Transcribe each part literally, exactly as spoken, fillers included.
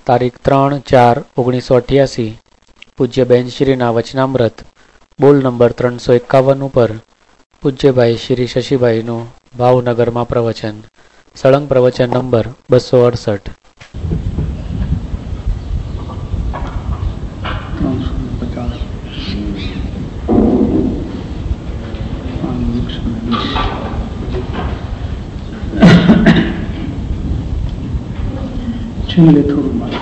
તારીખ ત્રણ ચાર ઓગણીસો અઠ્યાસી પૂજ્ય બેનશ્રીના વચનામૃત બોલ નંબર ત્રણસો એકાવન ઉપર પૂજ્યભાઈ શ્રી શશીભાઈનું ભાવનગરમાં પ્રવચન. સળંગ પ્રવચન નંબર બસો અડસઠ. છેલ્લે થોડું મારે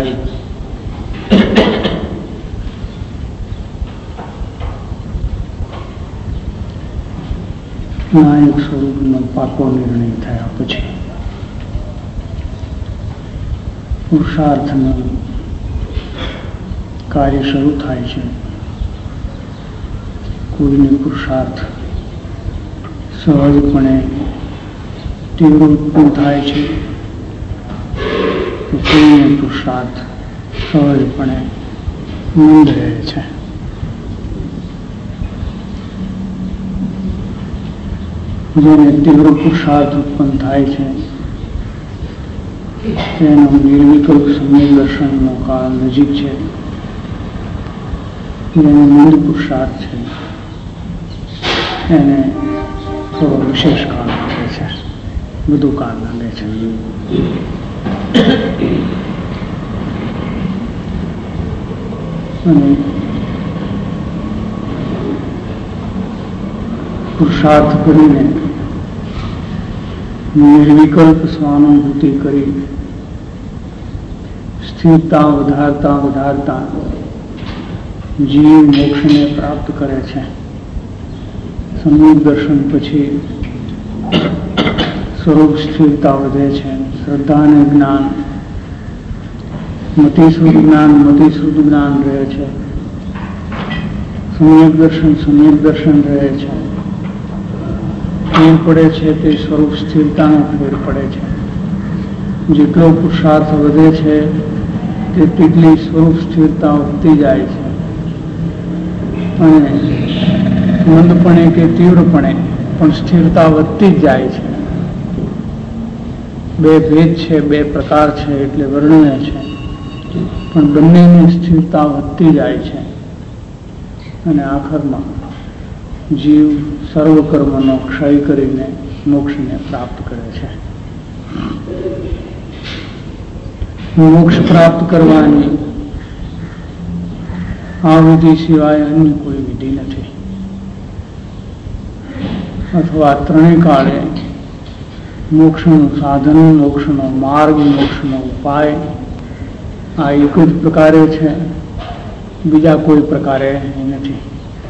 નાયક સ્વરૂપનો પાકો નિર્ણય થયા પછી પુરુષાર્થનું કાર્ય શરૂ થાય છે. કોઈને પુરુષાર્થ સહજપણે તીવ્ર ઉત્પન્ન થાય છે, કોઈને પુરુષાર્થ સહજપણે મંદ રહે છે. જેને તીવ્ર પુરુષાર્થ ઉત્પન્ન થાય છે તેનો નિર્વિકલ્પ સમ્યક દર્શનનો કાળ નજીક છે. જેને મંદ પુરુષાર્થ છે એને થોડો વિશેષ કાળ લાગે છે, વધુ કાળ લાગે છે. અને પુરુષાર્થ કરીને નિર્વિકલ્પ સ્વાનુભૂતિ કરી સ્થિરતા વધારતા વધારતા જીવ મોક્ષને પ્રાપ્ત કરે છે. સમ્યક દર્શન પછી સ્વરૂપ સ્થિરતા વધે છે. શ્રદ્ધા અને જ્ઞાન, મતિશ્રુત જ્ઞાન મતિશ્રુત જ્ઞાન રહે છે. સમ્યક દર્શન સમ્યક દર્શન રહે છે. ફેર પડે છે તે સ્વરૂપ સ્થિરતાનો ફેર પડે છે. જેટલો પુરુષાર્થ વધે છે તેટલી સ્વરૂપ સ્થિરતા વધતી જાય છે. અને મંદપણે કે તીવ્રપણે પણ સ્થિરતા વધતી જ જાય છે. બે ભેદ છે, બે પ્રકાર છે એટલે વર્ણને છે, પણ બંનેની સ્થિરતા વધતી જાય છે. અને આખરમાં જીવ સર્વ કર્મનો ક્ષય કરીને મોક્ષને પ્રાપ્ત કરે છે. મોક્ષ પ્રાપ્ત કરવાની આ વિધિ સિવાય અન્ય કોઈ વિધિ નથી. અથવા ત્રણેય કાળે મોક્ષનું સાધન, મોક્ષનો માર્ગ, મોક્ષનો ઉપાય આ એક જ પ્રકારે છે, બીજા કોઈ પ્રકારે નથી.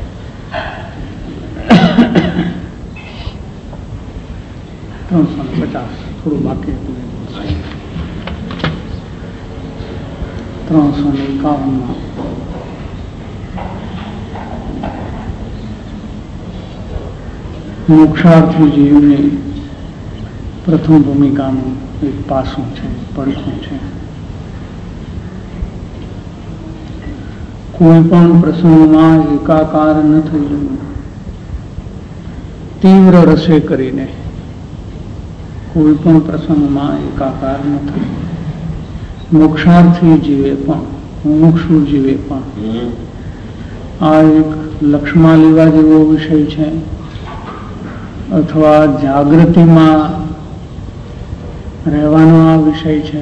ત્રણસો ને પચાસ થોડું બાકી હતું. ત્રણસો ને એકાવનમાં મોક્ષાર્થી જીવની પ્રથમ ભૂમિકાનું એક પાસું છે, પડખું છે. કોઈ પણ પ્રસંગમાં એકાકાર ન થઈ જવું, તીવ્ર રસે કરીને કોઈ પણ પ્રસંગમાં એકાકાર ન થયું. મોક્ષાર્થી જીવે પણ, મુમુક્ષુ જીવે પણ આ એક લક્ષમાં લેવા જેવો વિષય છે. અથવા જાગૃતિમાં રહેવાનો આ વિષય છે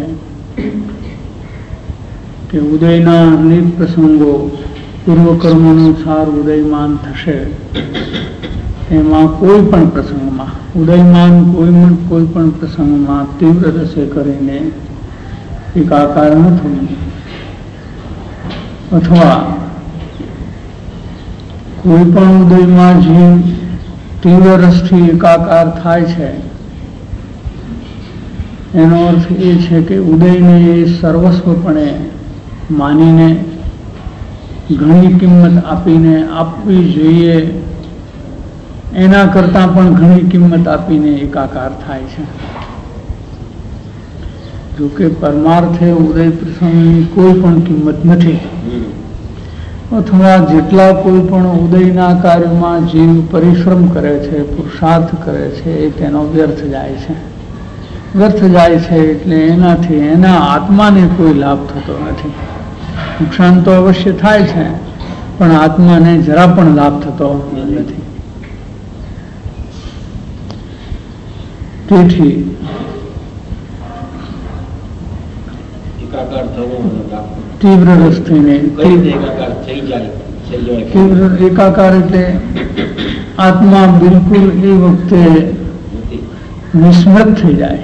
કે ઉદયના અનેક પ્રસંગો પૂર્વકર્માનુસાર ઉદયમાન થશે. એમાં કોઈ પણ પ્રસંગમાં ઉદયમાન કોઈ કોઈ પણ પ્રસંગમાં તીવ્ર રસે કરીને એકાકાર ન થવું. અથવા કોઈ પણ ઉદયમાં જીવ તીવ્ર રસથી એકાકાર થાય છે એનો અર્થ એ છે કે ઉદયને એ સર્વસ્વપણે માનીને ઘણી કિંમત આપીને આપવી જોઈએ એના કરતાં પણ ઘણી કિંમત આપીને એકાકાર થાય છે. જોકે પરમાર્થે ઉદય પ્રસંગની કોઈ પણ કિંમત નથી. અથવા જેટલા કોઈ પણ ઉદયના કાર્યમાં જીવ પરિશ્રમ કરે છે, પુરુષાર્થ કરે છે, એ તેનો વ્યર્થ જાય છે. વ્યર્થ જાય છે, એટલે એનાથી એના આત્માને કોઈ લાભ થતો નથી. નુકસાન તો અવશ્ય થાય છે, પણ આત્માને જરા પણ લાભ થતો નથી. તેથી તીવ્ર રસ થઈને તીવ્ર એકાકાર એટલે આત્મા બિલકુલ એ વખતે વિસ્મૃત થઈ જાય.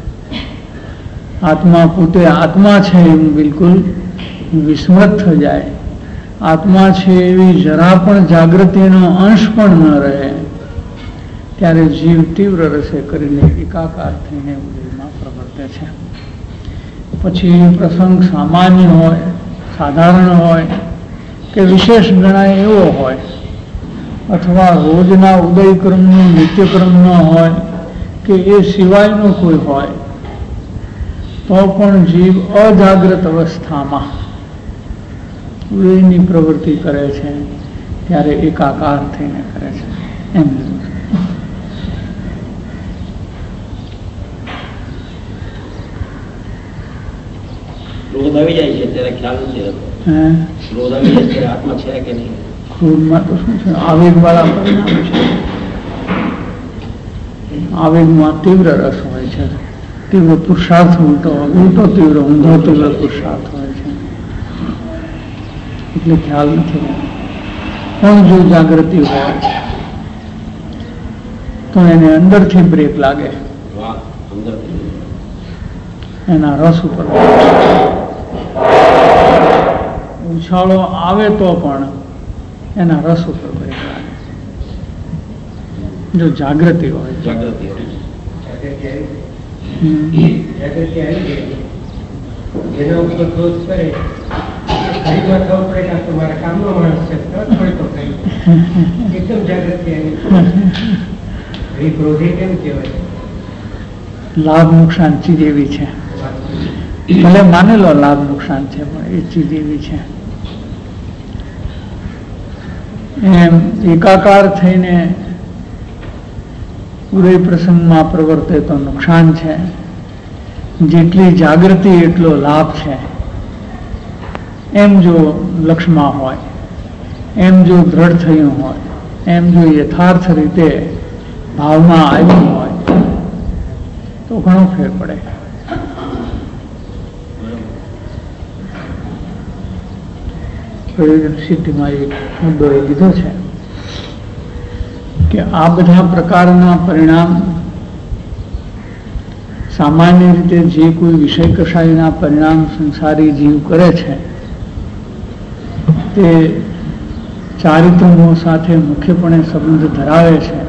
આત્મા પોતે આત્મા છે એમ બિલકુલ વિસ્મૃત થઈ જાય. આત્મા છે એવી જરા પણ જાગૃતિનો અંશ પણ ન રહે. ત્યારે જીવ તીવ્ર રસે કરીને એકાકાર થઈને ઉદયમાં પ્રવર્તે છે. પછી પ્રસંગ સામાન્ય હોય, સાધારણ હોય કે વિશેષ ગણાય એવો હોય, અથવા રોજના ઉદયક્રમનો નિત્યક્રમનો હોય કે એ સિવાયનો કોઈ હોય, તો પણ જીવ અજાગ્રત અવસ્થામાં ઉદયની પ્રવૃત્તિ કરે છે, ત્યારે એકાકાર થઈને કરે છે. એમ ક્રોધ આવી જાય છે ત્યારે ખ્યાલ નથી રહેતો. ક્રોધ આવી જાય ત્યારે આત્મા છે કે નહીં? ક્રોધમાં તો શું છે, આવેગ વાળા પરિણામ છે. આવેગમાં તીવ્ર રસ હોય છે, તીવ્ર પુરુષાર્થ ઉલટો ઉલટો તીવ્ર ઊંધો તીવ્ર પુરુષાર્થ હોય છે, એટલે ખ્યાલ નથી રહેતો. પણ જો જાગૃતિ હોય તો એને અંદરથી બ્રેક લાગે, એના રસ ઉપર ઉછાળો આવે તો પણ એના રસ ઉપર બ્રેક લાગે, જો જાગૃતિ હોય. જાગૃતિ હોય જેના ઉપર ક્રોધ કરે ખરીદમાં થવું પડે કે તમારા કામનો માણસ છે થોડી તો કઈ એકદમ જાગૃતિ આવી. એ ક્રોધી કેમ કહેવાય? લાભ નુકસાન ચીજ એવી છે, ભલે માનેલો લાભ નુકસાન છે, પણ એ ચીજ એવી છે. એમ એકાકાર થઈને ઉદય પ્રસંગમાં પ્રવર્તે તો નુકસાન છે, જેટલી જાગૃતિ એટલો લાભ છે. એમ જો લક્ષ્યમાં હોય, એમ જો દ્રઢ થયું હોય, એમ જો યથાર્થ રીતે ભાવમાં આવ્યું હોય તો ઘણો ફેર પડે. પ્રયોજન સિદ્ધિમાં એક મુદ્દો એ લીધો છે કે આ બધા પ્રકારના પરિણામ સામાન્ય રીતે જે કોઈ વિષય કષાયના પરિણામ સંસારી જીવ કરે છે તે ચારિત્રમોહ સાથે મુખ્યપણે સંબંધ ધરાવે છે,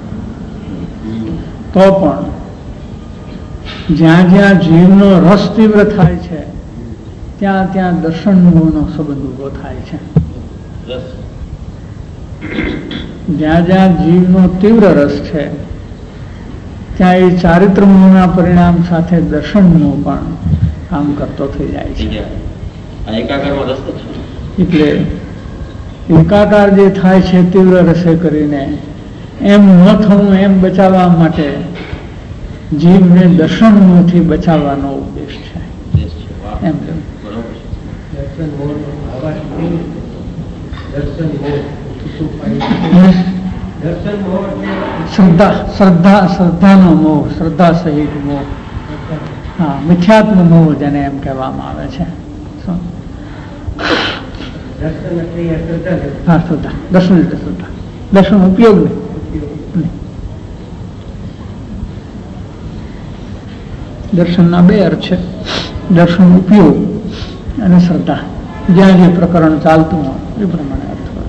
તો પણ જ્યાં જ્યાં જીવનો રસ તીવ્ર થાય છે ત્યાં ત્યાં દર્શન મોહનો સંબંધ ઉભો થાય છે. જ્યાં જ્યાં જીવનો તીવ્ર રસ છે ત્યાં એ ચારિત્ર મોહના પરિણામ સાથે દર્શન મોહ પણ કામ કરતો થઈ જાય છે. એટલે એકાકાર જે થાય છે તીવ્ર રસે કરીને, એમ ન થવું એમ બચાવવા માટે જીવને દર્શન મોહથી બચાવવાનો ઉદ્દેશ છે. એમ શ્રદ્ધા શ્રદ્ધા શ્રદ્ધાનો મોહ, શ્રદ્ધા સહિત મોહ, હા, મિથ્યાત્મ મોહ જેને એમ કહેવામાં આવે છે. હા, શ્રદ્ધા. દર્શન એટલે શ્રદ્ધા. દર્શન ઉપયોગ નહીં. દર્શનના બે અર્થ છે, દર્શન ઉપયોગ અને શ્રદ્ધા. જ્યાં જે પ્રકરણ ચાલતું હોય એ પ્રમાણે અર્થ હોય.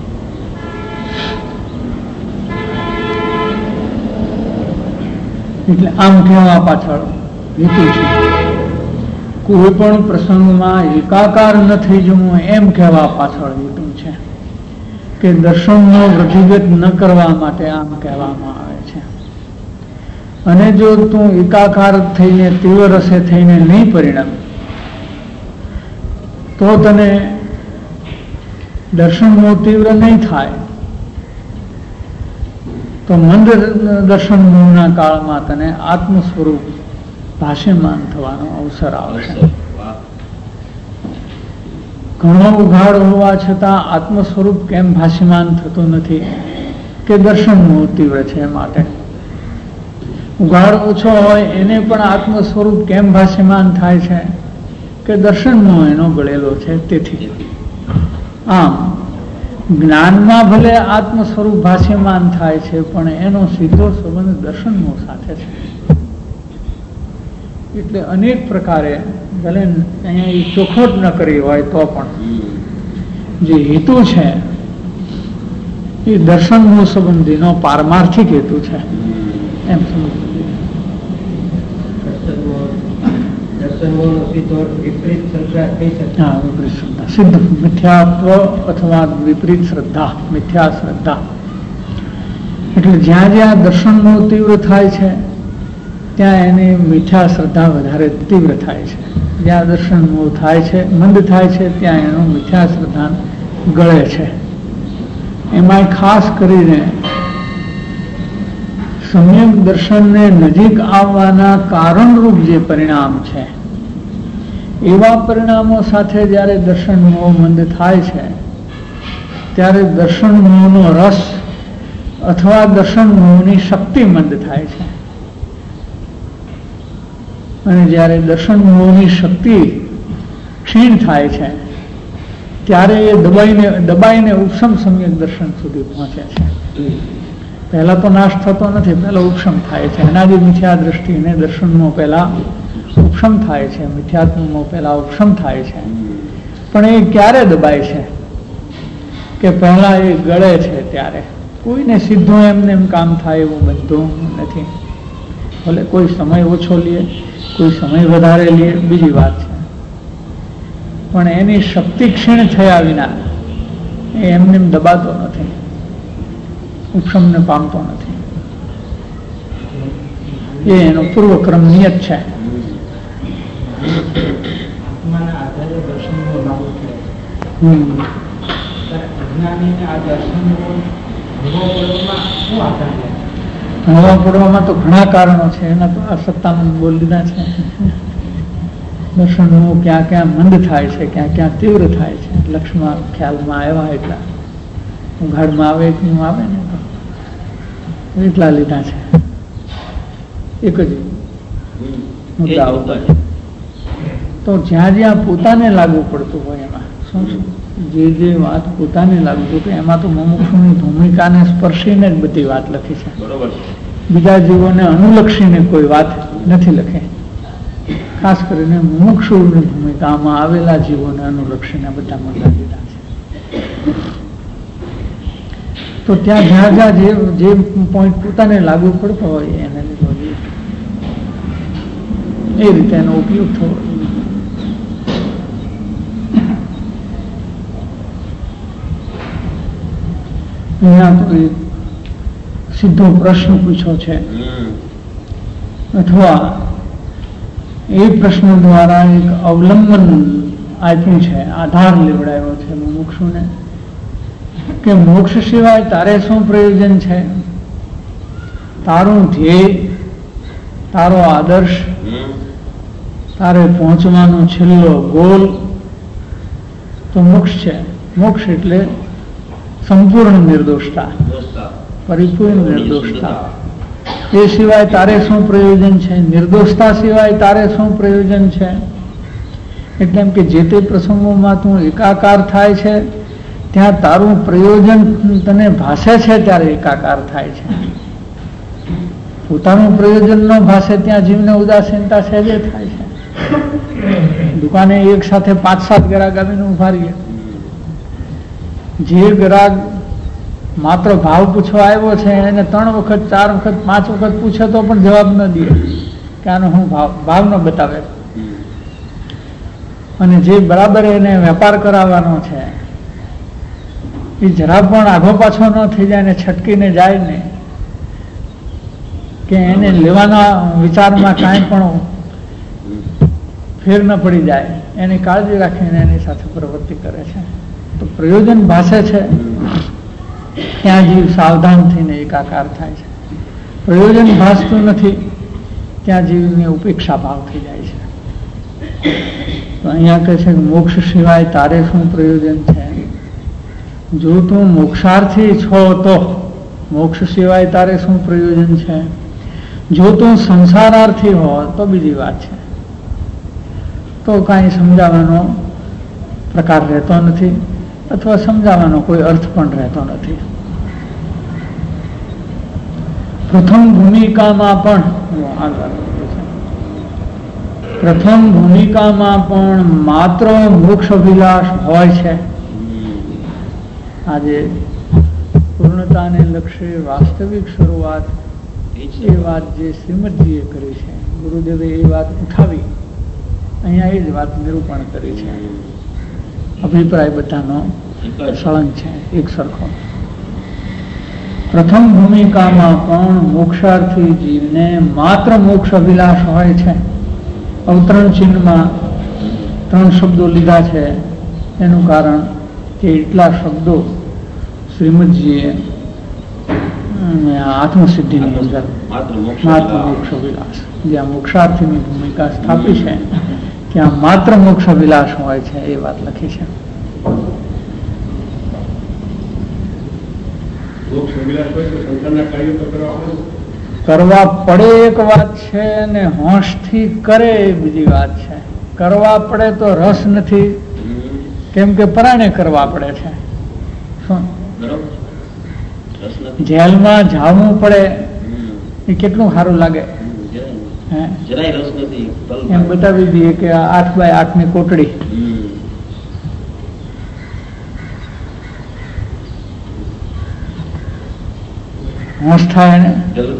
એટલે આમ કહેવા પાછળ હેતુ છે કોઈ પણ પ્રસંગમાં એકાકાર ન થઈ જવું, એમ કહેવા પાછળ હેતુ છે કે દર્શનનો વૃદ્ધિગત ન કરવા માટે આમ કહેવામાં આવે છે. અને જો તું એકાકાર થઈને તીવ્ર રસે થઈને નહીં પરિણમ તો તને દર્શનનો તીવ્ર નહીં થાય, તો મંદ દર્શન મોહના કાળમાં તને આત્મ સ્વરૂપ ભાષ્યમાન થવાનો અવસર આવશે. ઘણો ઉઘાડ હોવા છતાં આત્મ સ્વરૂપ કેમ ભાષ્યમાન થતું નથી? કે દર્શન મોહ તીવ્ર છે. માટે ઉઘાડ ઓછો હોય એને પણ આત્મ સ્વરૂપ કેમ ભાષ્યમાન થાય છે? કે દર્શન મોહ એનો ગળેલો છે. તેથી આમ જ્ઞાનમાં ભલે આત્મ સ્વરૂપ ભાષ્યમાન થાય છે, પણ એનો સીધો સંબંધ દર્શન મોહ સાથે છે. એટલે અનેક પ્રકારે ભલે અહીંયા એ ચોખવટ ન કરી હોય તો પણ જે હેતુ છે એ દર્શન મોહ સંબંધીનો પારમાર્થિક હેતુ છે એમ સમજવું. હા, વિપરીત શ્રદ્ધા, સિદ્ધ મિથ્યાત્વ અથવા વિપરીત શ્રદ્ધા, મિથ્યા શ્રદ્ધા. એટલે જ્યાં જ્યાં દર્શન મોહ તીવ્ર થાય છે ત્યાં એની મિથ્યા શ્રદ્ધા વધારે તીવ્ર થાય છે. જ્યાં દર્શન મોહ થાય છે, મંદ થાય છે, ત્યાં એનું મિથ્યા શ્રદ્ધા ગળે છે. એમાં ખાસ કરીને સમ્યક દર્શનને નજીક આવવાના કારણરૂપ જે પરિણામ છે એવા પરિણામો સાથે જ્યારે દર્શન મોહ મંદ થાય છે ત્યારે દર્શન મોહનો રસ અથવા દર્શન મોહની શક્તિ મંદ થાય છે. અને જ્યારે દર્શન મોહની શક્તિ ક્ષીણ થાય છે ત્યારે એ દબાઈને દબાઈને ઉપશમ સમ્યક દર્શન સુધી પહોંચે છે. પહેલા તો નાશ થતો નથી, પહેલા ઉપશમ થાય છે. અનાદિ મિથ્યા દ્રષ્ટિને દર્શનમાં પહેલા ઉપશમ થાય છે, મિથ્યાત્મમાં પહેલા ઉપશમ થાય છે. પણ એ ક્યારે દબાય છે? કે પહેલા એ ગળે છે ત્યારે. કોઈને સીધું એમને એમ કામ થાય એવું બનતું નથી. ભલે કોઈ સમય ઓછો લે, કોઈ સમય વધારે લે, બીજી વાત છે, પણ એની શક્તિ ક્ષીણ થયા વિના એ એમને એમ દબાતો નથી, ઉપશમને પામતો નથી. એ એનો પૂર્વક્રમ નિયત છે. હવા પડવામાં તો ઘણા કારણો છે. એના તો આ સત્તામાં બોલી દીધા છે. દર્શનનું ક્યાં ક્યાં મંદ થાય છે, ક્યાં ક્યાં તીવ્ર થાય છે, લક્ષમાં ખ્યાલમાં આવ્યા એટલા, ઉઘાડમાં આવે એકનું આવે ને તો એટલા લીધા છે. એક જ મુદ્દા ઉપર તો જ્યાં જ્યાં પોતાને લાગુ પડતું હોય એમાં શું શું જે જે વાત પોતાને લાગુ પડતું એમાં તો મુમુક્ષુની ભૂમિકાને સ્પર્શીને જ બધી વાત લખી છે. બીજા જીવોને અનુલક્ષીને કોઈ વાત નથી લખી. ખાસ કરીને મુમુક્ષુની ભૂમિકામાં આવેલા જીવોને અનુલક્ષીને બધા મુદ્દા લીધા છે. તો ત્યાં જ્યાં જ્યાં જે જે પોઈન્ટ પોતાને લાગુ પડતો હોય એને લીધો એ રીતે એનો ઉપયોગ થવો. અહીંયા તો એક સીધો પ્રશ્ન પૂછ્યો છે અથવા એ પ્રશ્ન દ્વારા એક અવલંબન આપ્યું છે, આધાર લેવડાવ્યો છે મુમુક્ષુને કે મોક્ષ સિવાય તારે શું પ્રયોજન છે? તારું ધ્યેય, તારો આદર્શ, તારે પહોંચવાનો છેલ્લો ગોલ તો મોક્ષ છે. મોક્ષ એટલે સંપૂર્ણ નિર્દોષતા, પરિપૂર્ણ નિર્દોષતા. એ સિવાય તારે શું પ્રયોજન છે? નિર્દોષતા સિવાય તારે શું પ્રયોજન છે? એટલે એમ કે જે તે પ્રસંગોમાં તું એકાકાર થાય છે ત્યાં તારું પ્રયોજન તને ભાષે છે ત્યારે એકાકાર થાય છે. પોતાનું પ્રયોજન ન ભાષે ત્યાં જીવને ઉદાસીનતા સહેજે થાય છે. દુકાને એક સાથે પાંચ સાત ગ્રાહક આવીને ઉભા રહીએ, જે ગ્રાહક માત્ર ભાવ પૂછવા આવ્યો છે એને ત્રણ વખત ચાર વખત પાંચ વખત પૂછે તો પણ જવાબ ન દે કે આનો હું ભાવ ભાવ ન બતાવે. અને જે બરાબર એને વેપાર કરાવવાનો છે એ જરા પણ આઘો પાછો ન થઈ જાય ને છટકીને જાય ને કે એને લેવાના વિચારમાં કાંઈ પણ ફેર ન પડી જાય એની કાળજી રાખીને એની સાથે પ્રવૃત્તિ કરે છે. તો પ્રયોજન ભાષે છે ત્યાં જીવ સાવધાન થઈને એકાકાર થાય છે. પ્રયોજન ભાસતું નથી ત્યાં જીવની ઉપેક્ષા ભાવ થઈ જાય છે. તો અહીંયા કહે છે કે મોક્ષ સિવાય તારે શું પ્રયોજન છે? જો તું મોક્ષાર્થી છો તો મોક્ષ સિવાય તારે શું પ્રયોજન છે? જો તું સંસારાર્થી હો તો બીજી વાત છે, તો કાંઈ સમજાવવાનો પ્રકાર રહેતો નથી અથવા સમજાવવાનો કોઈ અર્થ પણ રહેતો નથી. પ્રથમ ભૂમિકામાં પણ પ્રથમ ભૂમિકામાં પણ માત્ર મોક્ષ અભિલાષ હોય છે. આજે પૂર્ણતાને લક્ષ્ય વાસ્તવિક શરૂઆત એ વાત જે શ્રીમદજીએ કરી છે, ગુરુદેવે એ વાત ઉઠાવી, અહીંયા એ જ વાત નિરૂપણ કરી છે. અભિપ્રાય બધાનો સળંગ છે, એક સરખો. પ્રથમ ભૂમિકામાં પણ મોક્ષાર્થી જીવને માત્ર મોક્ષ અભિલાષ હોય છે. અવતરણ ચિહ્નમાં ત્રણ શબ્દો લીધા છે, એનું કારણ કે એટલા શબ્દો શ્રીમદજીએ આત્મસિદ્ધિની અંદર માત્ર મોક્ષ અભિલાષ, જ્યાં મોક્ષાર્થીની ભૂમિકા સ્થાપી છે ત્યાં માત્ર મોક્ષ અભિલાષ હોય છે એ વાત લખી છે. કરવા પડે એક વાત છે ને હોંશથી કરે એ બીજી વાત છે. કરવા પડે તો રસ નથી, કેમ કે પરાણે કરવા પડે છે. શું જેલમાં જવું પડે એ કેટલું સારું લાગે, એમ બતાવી દઈએ કે આઠ બાય આઠ ની કોટડી, હોશ થાય ને,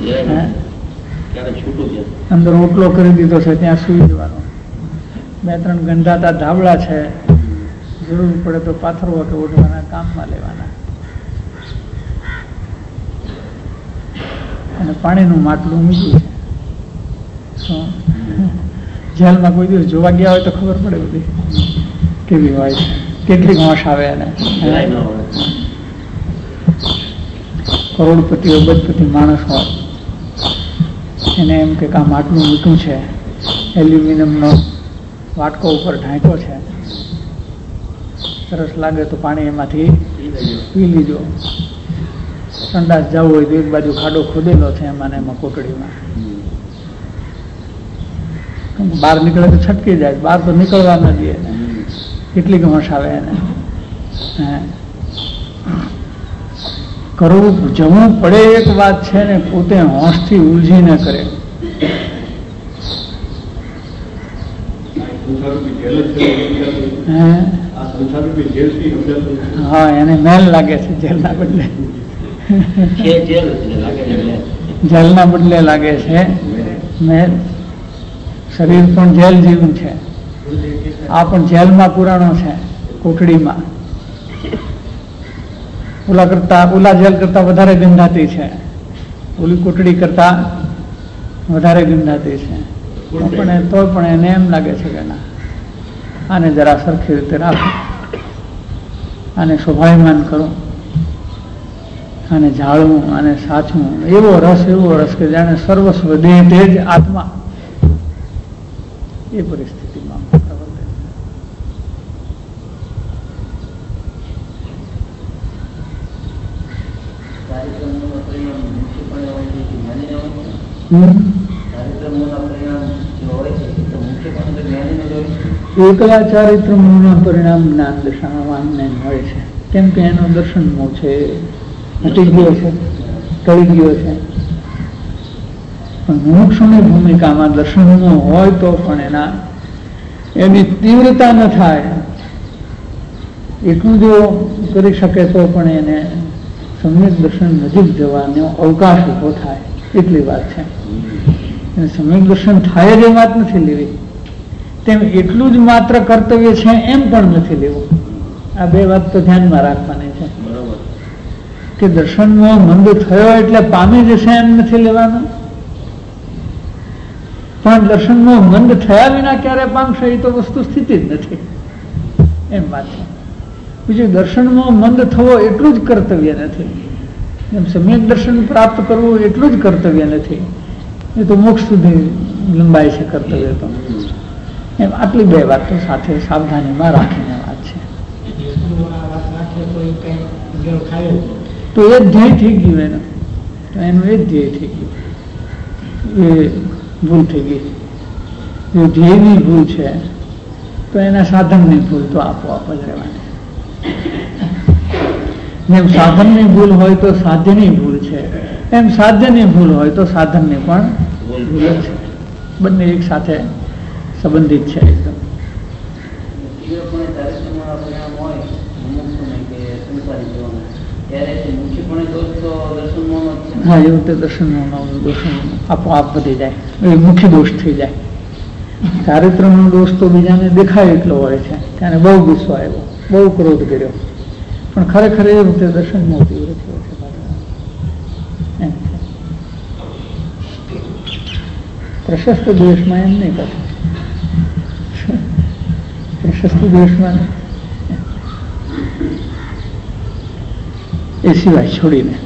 અંદર ઓટલો કરી દીધો છે, ત્યાં સુઈ જવાનો. બે ત્રણ ગંધાતા ધાબળા છે, જરૂર પડે તો પાથરવા કે ઓઢવાના કામમાં લેવાના. અને પાણીનું માટલું મૂક્યું છે. જેલમાં કોઈ દિવસ જોવા ગયા હોય તો ખબર પડે બધી કેવી હોય છે, કેટલી હોશ આવે. એને કરોડપતિ અબજપતિ માણસ હોય, એને એમ કે આ માટલું મૂક્યું છે, એલ્યુમિનિયમનો વાટકો ઉપર ઢાંક્યો છે, સરસ લાગે તો પાણી એમાંથી પી લીધો. સંડાસ જવું હોય તો એક બાજુ ખાડો ખોદેલો છે એમાં ને એમાં કોટડીમાં, બહાર નીકળે તો છટકી જાય, બહાર તો નીકળવા ન દે. કેટલી હોશ આવે એને. કરવું જવું પડે એક વાત છે ને પોતે હોશથી ઉલઝી ન કરે. હા, એને મેલ લાગે છે જેલના બદલે, જેલના બદલે લાગે છે મેલ. શરીર પણ જેલ જેવું છે, આ પણ જેલમાં પુરાણો છે, કોટડીમાં. ઓલા કરતા ઓલા જેલ કરતા વધારે ગંધાતી છે, ઓલી કોટડી કરતા વધારે ગંધાતી છે. પણ તો પણ એને એમ લાગે છે કે ના, આને જરા સરખી રીતે રાખો, આને શોભાયમાન કરું, આને જાળવું, આને સાચવું. એવો રસ એવો રસ કે જાણે સર્વસ્વ દેહ તે જ આત્મા. એ પરિસ્થિતિમાં એકલા ચારિત્ર મોહના પરિણામ જ્ઞાન દશામાં હોય છે, કેમ કે એનો દર્શન મોહ છે, હટી ગયો છે, ટળી ગયો છે. પણ મોક્ષની ભૂમિકામાં દર્શનમાં હોય તો પણ એના એની તીવ્રતા ન થાય. એટલું જો કરી શકે તો પણ એને સમ્યક દર્શન નજીક જવાનો અવકાશ ઉભો થાય, એટલી વાત છે. સમ્યક દર્શન થાય જ એ વાત નથી લેવી, તેમ એટલું જ માત્ર કર્તવ્ય છે એમ પણ નથી લેવું. આ બે વાત તો ધ્યાનમાં રાખવાની છે કે દર્શનમાં મંદ થયો એટલે પામી જશે એમ નથી લેવાનું, પણ દર્શનમાં મંદ થયા વિના ક્યારે પામશે એ તો વસ્તુ સ્થિતિ જ નથી, એમ વાત છે. બીજું દર્શનમાં મંદ થવો એટલું જ કર્તવ્ય નથી, એમ સમ્યક દર્શન પ્રાપ્ત કરવું એટલું જ કર્તવ્ય નથી. એ તો મોક્ષ સુધી લંબાય છે કર્તવ્ય તો. એમ આટલી બે વાત તો સાથે સાવધાનીમાં રાખીને વાત છે. તો એ જ ધ્યેય થઈ ગયું એનું, તો એનું એ જ ધ્યેય થઈ ગયું, એ ભૂલ થઈ ગઈ. જો ધ્યેયની ભૂલ છે તો એના સાધનની ભૂલ તો આપોઆપ જ રહેવાની. જેમ સાધનની ભૂલ હોય તો સાધ્યની ભૂલ છે, એમ સાધ્યની ભૂલ હોય તો સાધનની પણ ભૂલ જ છે. બંને એક સાથે સંબંધિત છે એકદમ. હા, એવું તે દર્શન દોષ આપોઆપ વધી જાય, એ મુખ્ય દોષ થઈ જાય. ચારિત્રનો દોષ તો બીજાને દેખાય એટલો હોય છે, ત્યારે બહુ ગુસ્સો આવ્યો, બહુ ક્રોધ કર્યો, પણ ખરેખર એ વખતે દર્શનમાં તીવ્ર થયો છે. એમ છે પ્રશસ્ત દ્વેષમાં એમ નહીં કરે, પ્રશસ્ત દ્વેષમાં એ સિવાય છોડીને.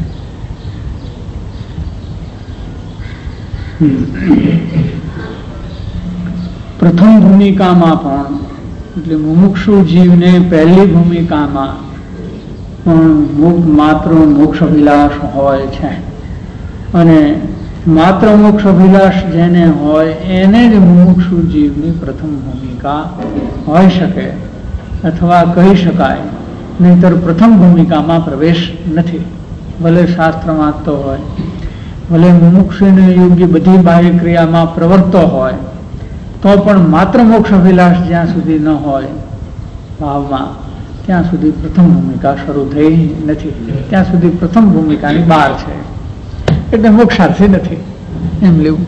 પ્રથમ ભૂમિકામાં પણ એટલે મુમુક્ષુ જીવને પહેલી ભૂમિકામાં પણ માત્ર મોક્ષ અભિલાષ હોય છે, અને માત્ર મોક્ષ અભિલાષ જેને હોય એને જ મુમુક્ષુ જીવની પ્રથમ ભૂમિકા હોઈ શકે અથવા કહી શકાય, નહીંતર પ્રથમ ભૂમિકામાં પ્રવેશ નથી. ભલે શાસ્ત્ર વાંચતો હોય, ભલે મુમુક્ષુને યોગ્ય બધી બાહ્ય ક્રિયામાં પ્રવર્તતો હોય, તો પણ માત્ર મોક્ષ અભિલાષ જ્યાં સુધી ન હોય ભાવમાં, ત્યાં સુધી પ્રથમ ભૂમિકા શરૂ થઈ નથી. ત્યાં સુધી પ્રથમ ભૂમિકાની બહાર છે, એટલે મોક્ષાર્થી નથી એમ લેવું.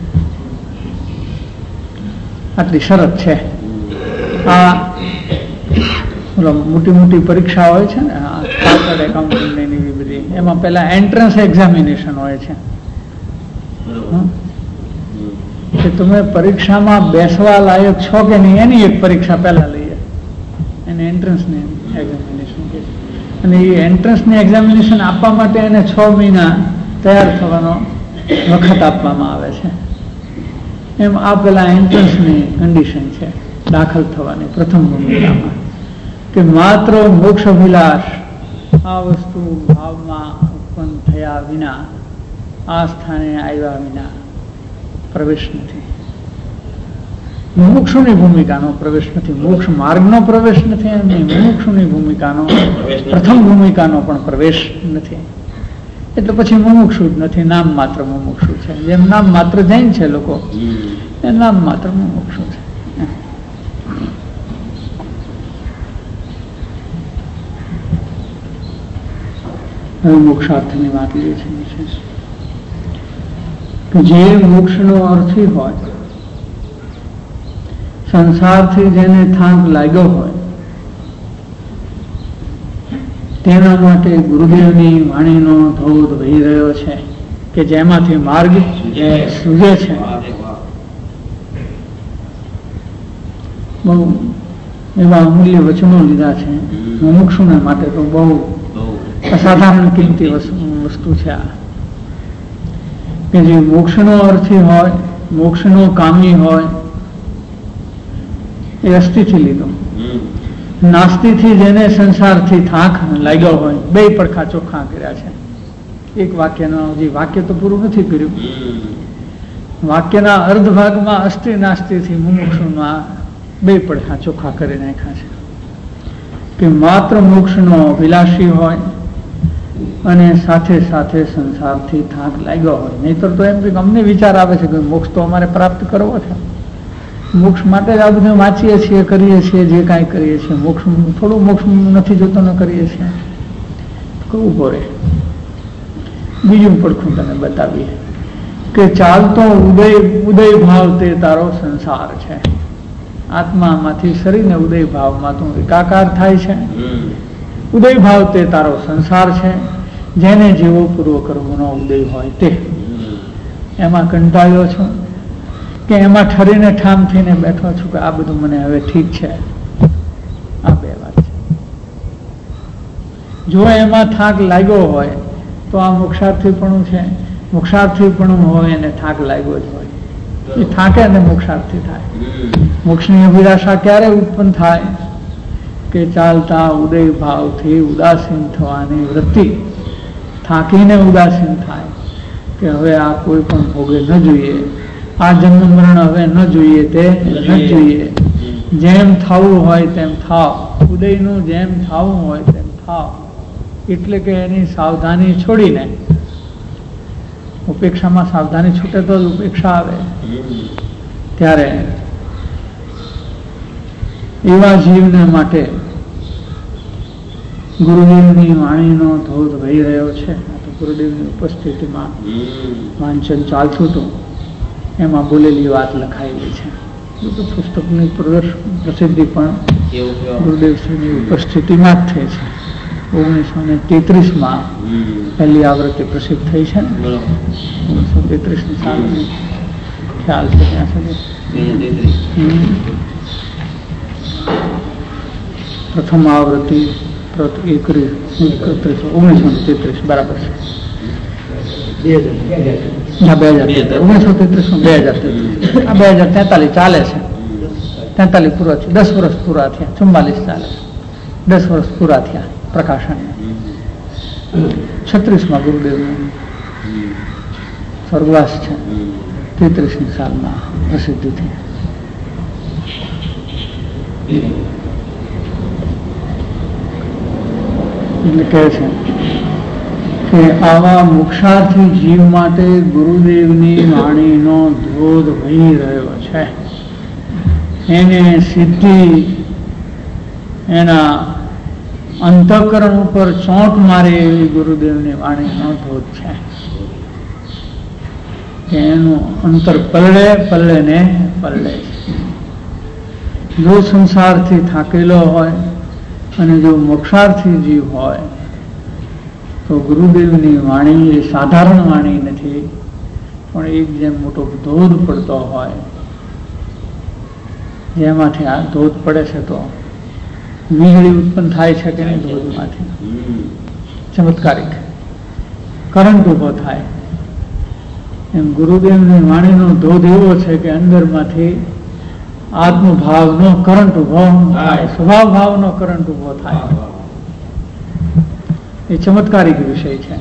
આટલી શરત છે. આ મોટી મોટી પરીક્ષા હોય છે ને, ચાર્ટર્ડ એકાઉન્ટન્ટ એવી બધી, એમાં પેલા એન્ટ્રન્સ એક્ઝામિનેશન હોય છે કે તમે પરીક્ષામાં બેસવા લાયક છો કે નહીં, એની એક પરીક્ષા પહેલા લઈએ, એને એન્ટ્રન્સની એક્ઝામિનેશન કહે છે. અને એ એન્ટ્રન્સની એક્ઝામિનેશન આપવા માટે એને છ મહિના તૈયાર થવાનો વખત આપવામાં આવે છે. એમ આ પેલા એન્ટ્રન્સની કન્ડિશન છે દાખલ થવાની પ્રથમ ભૂમિકામાં, કે માત્ર મોક્ષ અભિલાષ આ વસ્તુ ભાવમાં ઉત્પન્ન થયા વિના, આ સ્થાને આવ્યા વિના પ્રવેશ નથી. મુમુક્ષુની ભૂમિકાનો પ્રવેશ નથી, મોક્ષ માર્ગનો પ્રવેશ નથી, એમ નહીં, મુમુક્ષુની ભૂમિકાનો પ્રથમ ભૂમિકાનો પણ પ્રવેશ નથી. એટલે પછી મુમુક્ષુ જ નથી, નામ માત્ર મુમુક્ષુ છે. જેમ નામ માત્ર જૈન છે લોકો, એ નામ માત્ર મુમુક્ષુ છે. હવે મોક્ષાર્થની વાત લે છે વિશેષ, કે જે મોક્ષનો અર્થી હોય, સંસારથી જેને થાક લાગ્યો હોય, તેના માટે ગુરુદેવની વાણીનો ધોધ વહી રહ્યો છે, કે જેમાંથી માર્ગ સૂજે છે. બહુ એવા અમૂલ્ય વચનો લીધા છે મુમુક્ષુને માટે, તો બહુ અસાધારણ કિંમતી વસ્તુ છે આ, કે જે મોક્ષનો અર્થી હોય, મોક્ષનો કામી હોય, એ અસ્થિથી લીધો. નાસ્તિથી જેને સંસારથી થાક લાગ્યો હોય, બે પડખા ચોખ્ખા કર્યા છે. એક વાક્યનો હજી વાક્ય તો પૂરું નથી કર્યું, વાક્યના અર્ધ ભાગમાં અસ્થિ નાસ્તિથી મુમુક્ષુમાં બે પડખા ચોખ્ખા કરી નાખ્યા છે, કે માત્ર મોક્ષનો અભિલાષી હોય અને સાથે સાથે સંસારથી થાક લાગ્યો હોય. નહીતર તો એમ કે અમને વિચાર આવે છે કે મોક્ષ તો અમારે પ્રાપ્ત કરવો છે, મોક્ષ માટે જ આ બધું વાંચીએ છીએ, કરીએ છીએ, જે કાંઈ કરીએ છીએ, મોક્ષ થોડું મોક્ષ નથી જોતો ન કરીએ છીએ. કહું બોરે બીજું પડખું તને બતાવીએ, કે ચાલતો ઉદય ઉદય ભાવ તે તારો સંસાર છે. આત્મામાંથી શરીરને ઉદય ભાવમાં તું એકાકાર થાય છે. ઉદય ભાવ તે તારો સંસાર છે, જેને જેવો પૂર્વ કર્મનો ઉદય હોય તે. એમાં કંટાળ્યો છો કે એમાં ઠરીને ઠામ થઈને બેઠો છું કે આ બધું મને હવે ઠીક છે? આ બે વાત છે. જો એમાં થાક લાગ્યો હોય તો આ મોક્ષાર્થીપણું છે. મોક્ષાર્થીપણું હોય એને થાક લાગ્યો જ હોય. એ થાકે અને મોક્ષાર્થી થાય. મોક્ષની અભિલાષા ક્યારે ઉત્પન્ન થાય કે ચાલતા ઉદય ભાવથી ઉદાસીન થવાની વૃત્તિ થાકીને ઉદાસીન થાય કે હવે આ કોઈ પણ ભોગે ન જોઈએ, આ જન્મ મરણ હવે ન જોઈએ, તે ન જોઈએ, જેમ થવું હોય તેમ થાવ, ઉદયનું જેમ થવું હોય તેમ થાવ. એટલે કે એની સાવધાની છોડીને, ઉપેક્ષામાં સાવધાની છૂટે તો જ ઉપેક્ષા આવે. ત્યારે એવા જીવને માટે ગુરુદેવની વાણીનો ધોધ વહી રહ્યો છે. ગુરુદેવની ઉપસ્થિતિમાં વાંચન ચાલતું હતું, એમાં બોલેલી વાત લખાયેલી છે. પુસ્તકની પ્રસિદ્ધિ પણ ગુરુદેવશ્રીની ઉપસ્થિતિમાં જ થઈ છે. ઓગણીસો ને તેત્રીસમાં પહેલી આવૃત્તિ પ્રસિદ્ધ થઈ છે ને, ઓગણીસો તેત્રીસની સાલની ખ્યાલ છે ત્યાં સુધી. પ્રથમ આવૃત્તિ એકત્રીસ ઓગણીસો ને તેત્રીસ બરાબર છે. બે હજાર બે હજાર ઓગણીસો તેત્રીસ બે હજાર તેત્રીસ આ બે હજાર તેતાલીસ ચાલે છે. તેતાલીસ પૂરા છે, દસ વર્ષ પૂરા થયા, ચુમ્માલીસ ચાલે છે, દસ વર્ષ પૂરા થયા પ્રકાશન. છત્રીસમાં ગુરુદેવનું સ્વર્ગવાસ છે, તેત્રીસની સાલમાં પ્રસિદ્ધિ થઈ. એટલે કહે છે કે આવા મોક્ષાર્થી જીવ માટે ગુરુદેવની વાણીનો ધોધ વહી રહ્યો છે. એને સિદ્ધિ એના અંતઃકરણ ઉપર ચોંટ મારે એવી ગુરુદેવની વાણીનો ધોધ છે. કે એનું અંતર પલળે પલળે ને પલળે. જો સંસારથી થાકેલો હોય અને જો મોક્ષાર્થી જીવ હોય તો ગુરુદેવની વાણી એ સાધારણ વાણી નથી, પણ એક જેમ મોટો ધોધ પડતો હોય, જેમાંથી આ ધોધ પડે છે તો વીજળી ઉત્પન્ન થાય છે કે નહીં ધોધમાંથી, ચમત્કારિક કરંટ ઉભો થાય. એમ ગુરુદેવની વાણીનો ધોધ એવો છે કે અંદરમાંથી આત્મભાવનો કરંટ ઉભો થાય, સ્વભાવ ભાવનો કરંટ ઉભો થાય. એ ચમત્કારિક વિષય છે,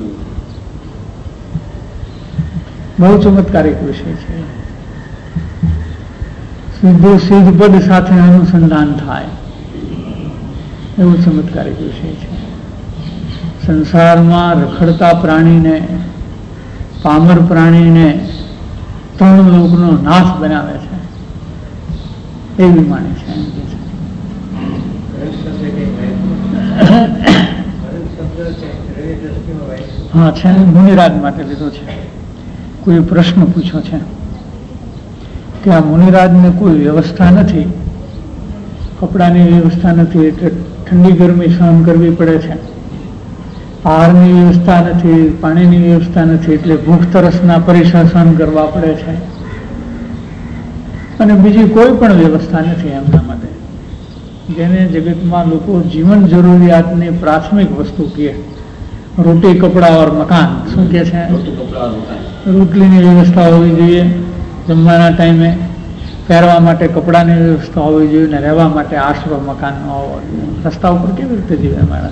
બહુ ચમત્કારિક વિષય છે. સીધું સિદ્ધ પદ સાથે અનુસંધાન થાય એવું ચમત્કારિક વિષય છે. સંસારમાં રખડતા પ્રાણીને, પામર પ્રાણીને ત્રણ લોકનો નાશ બનાવે છે એવી વાણી છે. હા છે, મુનિરાજ માટે લીધો છે. કોઈ પ્રશ્ન પૂછ્યો છે કે આ મુનિરાજને કોઈ વ્યવસ્થા નથી, કપડાની વ્યવસ્થા નથી, એટલે ઠંડી ગરમી સહન કરવી પડે છે. આહારની વ્યવસ્થા નથી, પાણીની વ્યવસ્થા નથી, એટલે ભૂખ તરસના પરીક્ષા સહન કરવા પડે છે. અને બીજી કોઈ પણ વ્યવસ્થા નથી એમના માટે, જેને જગતમાં લોકો જીવન જરૂરિયાતની પ્રાથમિક વસ્તુ કહે. રોટી કપડા ઓર મકાન શું કે છે? રોટલીની વ્યવસ્થા હોવી જોઈએ, જમવાના ટાઈમે પહેરવા માટે કપડાની વ્યવસ્થા હોવી જોઈએ, ને રહેવા માટે આશરો મકાન ન હોવો જોઈએ. રસ્તા ઉપર કેવી રીતે જીવે માણસ?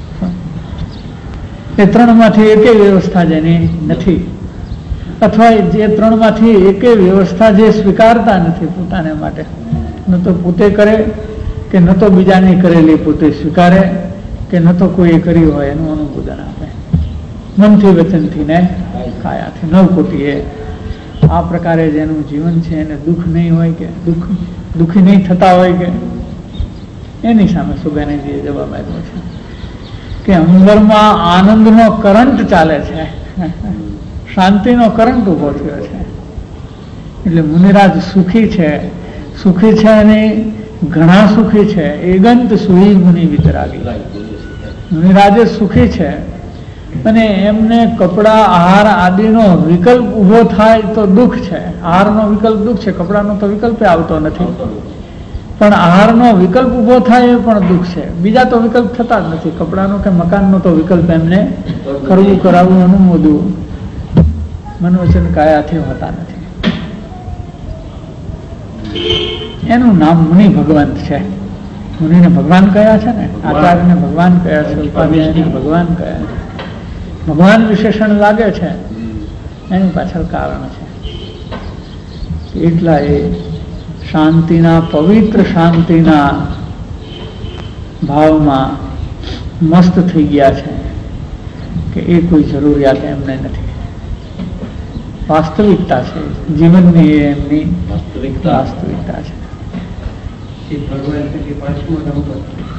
એ ત્રણમાંથી એકેય વ્યવસ્થા જેની નથી, અથવા જે ત્રણમાંથી એકેય વ્યવસ્થા જે સ્વીકારતા નથી પોતાને માટે, ન તો પોતે કરે કે ન તો બીજાની કરેલી પોતે સ્વીકારે કે ન તો કોઈ કરી હોય એનું અનુમોદન આપે. મનથી, વચનથી ને કાયાથી, નવ કોટીએ આ પ્રકારે જેનું જીવન છે એને દુઃખ નહીં હોય કે દુઃખ દુઃખી નહીં થતા હોય કે એની સામે સુગાનીજીએ જવાબ આપ્યો છે કે અંદરમાં આનંદનો કરંટ ચાલે છે, શાંતિનો કરંટ ઉભો થયો છે. એટલે મુનિરાજ સુખી છે, સુખી છે અને ઘણા સુખી છે. એગંત સુહી મુનિ વિતરાગી. મુનિરાજે સુખી છે અને એમને કપડા આહાર આદિનો વિકલ્પ ઉભો થાય તો દુઃખ છે. આહારનો વિકલ્પ દુઃખ છે, કપડાનો તો વિકલ્પ આવતો નથી, પણ આહારનો વિકલ્પ ઉભો થાય એ પણ દુઃખ છે. બીજા તો વિકલ્પ થતા જ નથી, કપડાનો કે મકાનનો તો વિકલ્પ એમને કરવું, કરાવવું, અનુમોદવું મન વચન કાયાથી હોતા નથી. એનું નામ મુનિ ભગવાન છે. મુનિને ભગવાન કયા છે ને, આચાર્યને ભગવાન કયા છે, ઉપાધ્યાયને ભગવાન કયા છે. ભગવાન વિશેષણ લાગે છે એની પાછળ કારણ છે. એટલા એ શાંતિના, પવિત્ર શાંતિના ભાવમાં મસ્ત થઈ ગયા છે કે એ કોઈ જરૂરિયાત એમને નથી. વાસ્તવિકતા છે જીવનની, એ એમની વાસ્તવિકતા છે. ભગવાન પછી પાંચમો નંબર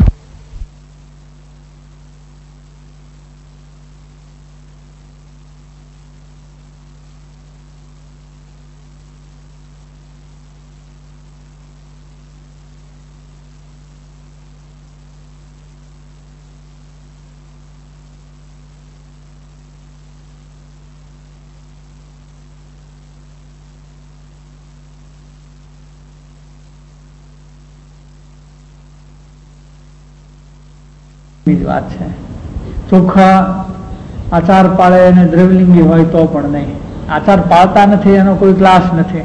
ની જ વાત છે. ચોખ્ખા આચાર પાળે અને દ્રવલિંગી હોય તો પણ નહીં. આચાર પાળતા નથી એનો કોઈ ક્લાસ નથી,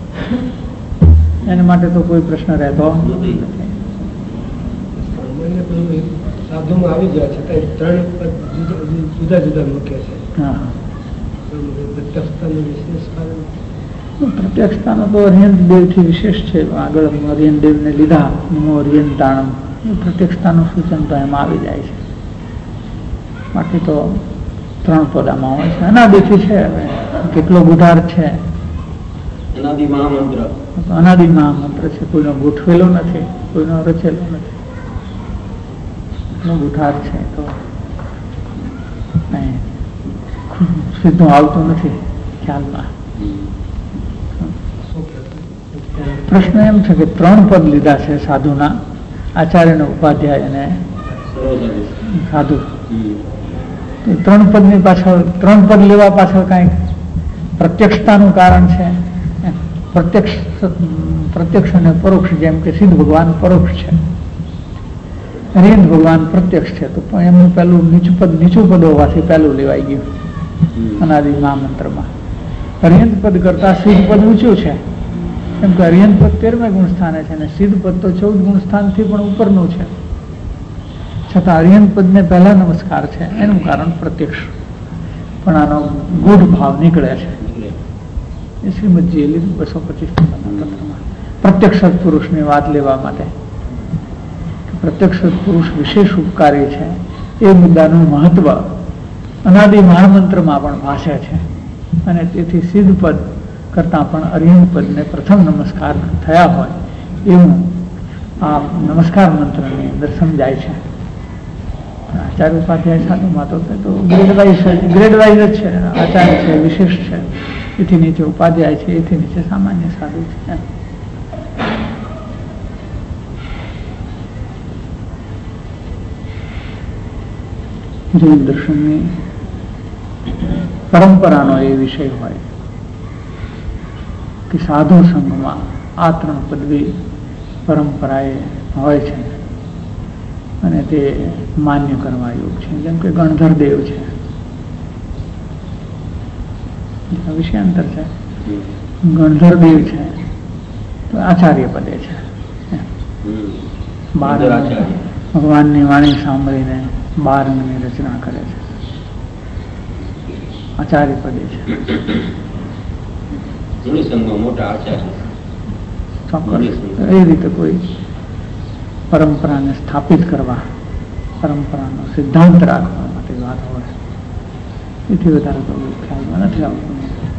એના માટે તો કોઈ પ્રશ્ન રહેતો નથી. સાધુમાં આવી ગયા છે ત્રણ જુદા જુદા મૂકે છે. હા, પ્રત્યક્ષતાનું વિશેષ કારણ પ્રત્યક્ષતાનો તો અરિયંત દેવથી વિશેષ છે. આગળ અરિયંત દેવને લીધા, નમો અરિયંતાણમ, પ્રત્યક્ષતાનું સૂચન તો એમાં આવી જાય છે. બાકી તો ત્રણ પદામાં હોય છે. અનાદિથી છે. હવે કેટલો ગુઢાર છે, અનાદિ મહામંત્ર, અનાદિ મહામંત્ર છે. કોઈનો ગોઠવેલો નથી, કોઈનો રચેલો નથી. એટલો ગુઢાર છે તો નહીં, સીધું આવતું નથી ખ્યાલમાં. પ્રશ્ન એમ છે કે ત્રણ પદ લીધા છે સાધુના, આચાર્ય ને ઉપાધ્યાય અને સાધુ. ત્રણ પદની પાછળ, ત્રણ પદ લેવા પાછળ કાંઈક પ્રત્યક્ષતાનું કારણ છે. પ્રત્યક્ષ પ્રત્યક્ષ અને પરોક્ષ, જેમ કે સિદ્ધ ભગવાન પરોક્ષ છે, અરિયંત ભગવાન પ્રત્યક્ષ છે. તો પણ એમનું પહેલું નીચું પદ નીચું પદ હોવાથી પહેલું લેવાઈ ગયું અનાદિ મહામંત્રમાં. અરિયંત પદ કરતા સિદ્ધ પદ ઊંચું છે, કેમ કે અરિયંત પદ તેરમે ગુણ સ્થાને છે અને સિદ્ધ પદ તો ચૌદ ગુણ સ્થાનથી પણ ઉપરનું છે. છતાં અરિયંત પદને પહેલા નમસ્કાર છે, એનું કારણ પ્રત્યક્ષ પણ આનો ગૂઢ ભાવ નીકળે છે. એ શ્રીમદજીએ લીધું બસો પચીસ પત્રમાં પ્રત્યક્ષ પુરુષની વાત લેવા માટે. પ્રત્યક્ષ પુરુષ વિશેષ ઉપકારી છે એ મુદ્દાનું મહત્વ અનાદિ મહામંત્રમાં પણ ભાષે છે. અને તેથી સિદ્ધ પદ કરતાં પણ અરિયંત પદને પ્રથમ નમસ્કાર થયા હોય એવું આ નમસ્કાર મંત્રની અંદર સમજાય છે. આચાર્ય ઉપાધ્યાય સાધુમાં તો ગ્રેડ વાઇઝ ગ્રેડ વાઇઝ જ છે. આચાર્ય છે વિશેષ છે, એથી નીચે ઉપાધ્યાય છે, એથી નીચે સામાન્ય સાધુ છે. જૈન દર્શનની પરંપરાનો એ વિષય હોય કે સાધુ સંઘમાં આ ત્રણ પદવી પરંપરાએ હોય છે અને તે માન્ય કરવા યોગ છે. જેમ કે ગણધર દેવ છે, વિષયાંતર છે. ગણધર દેવ છે તો આચાર્ય પદે છે. બાર ભગવાનની વાણી સાંભળીને બારંગની રચના કરે છે, આચાર્ય પદે છે. મોટા આચાર્ય એ રીતે કોઈ પરંપરાને સ્થાપિત કરવા, પરંપરાનો સિદ્ધાંત રાખવા માટે વાત હોય, એથી વધારે તો ખ્યાલમાં નથી આવતું.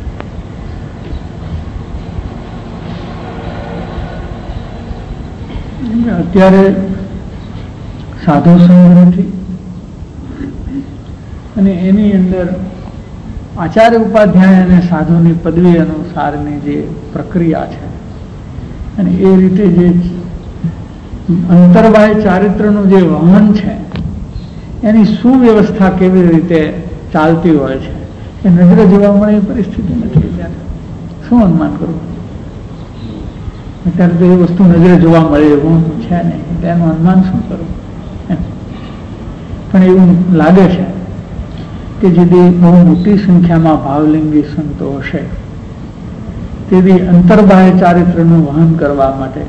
અત્યારે સાધુ સંઘ નથી અને એની અંદર આચાર્ય ઉપાધ્યાય અને સાધુની પદવી અનુસારની જે પ્રક્રિયા છે અને એ રીતે જે અંતર્બાહ્ય ચારિત્રનું જે વહન છે એની સુવ્યવસ્થા કેવી રીતે ચાલતી હોય છે એ નજરે જોવા મળે એ પરિસ્થિતિ નથી. ત્યારે શું અનુમાન કરવું? અત્યારે તો એ વસ્તુ નજરે જોવા મળે એવું છે નહીં, તેનું અનુમાન શું કરવું? પણ એવું લાગે છે કે જેથી બહુ મોટી સંખ્યામાં ભાવલિંગી સંતો હશે તેવી અંતર્બાહ્ય ચારિત્રનું વહન કરવા માટે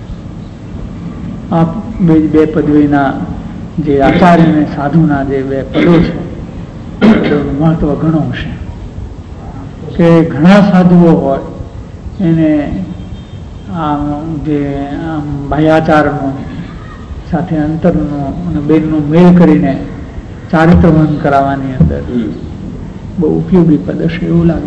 આ બે બે પદવીના જે આચાર્ય અને સાધુના જે બે પદો છે એનું મહત્વ ઘણું હશે કે ઘણા સાધુઓ હોય એને આ જે આમ બાહ્યાચારનો સાથે અંતરનો અને બેનનું મેળ કરીને ચારિત્ર વહન કરાવવાની અંદર બહુ ઉપયોગી પદ હશે એવું લાગે.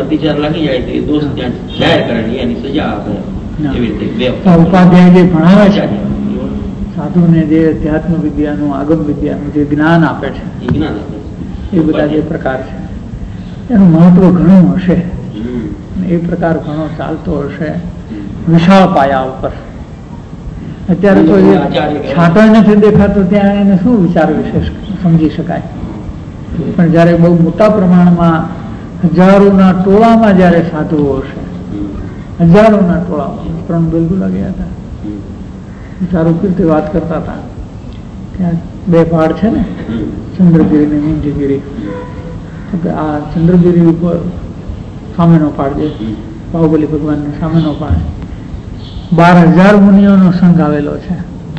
ઉપાધ્યાય જે ભણાવે છે સાધુને જે અધ્યાત્મ વિદ્યાનું આગમ વિદ્યાનું જે જ્ઞાન આપે છે એ બધા જે પ્રકાર છે એનું મહત્વ ઘણું હશે. એ પ્રકાર ઘણો ચાલતો હશે વિશાળ પાયા ઉપર. અત્યારે તો છાંટો નથી દેખાતો ત્યાં એને શું વિચાર વિશેષ સમજી શકાય, પણ જયારે બહુ મોટા પ્રમાણમાં હજારોના ટોળામાં જયારે સાધુઓ હશે, હજારોના ટોળામાં ત્રણ બિલકુલ ગયા હતા ચારુ કીર્તિ વાત કરતા હતા ત્યાં બે પહાડ છે ને ચંદ્રગીરી ને મીંઢગીરી. આ ચંદ્રગીરી ઉપર સામેનો પાડ જે બાહુબલી ભગવાન નો સામેનો પાડ બાર હજાર મુનિઓનો સંઘ આવેલો છે.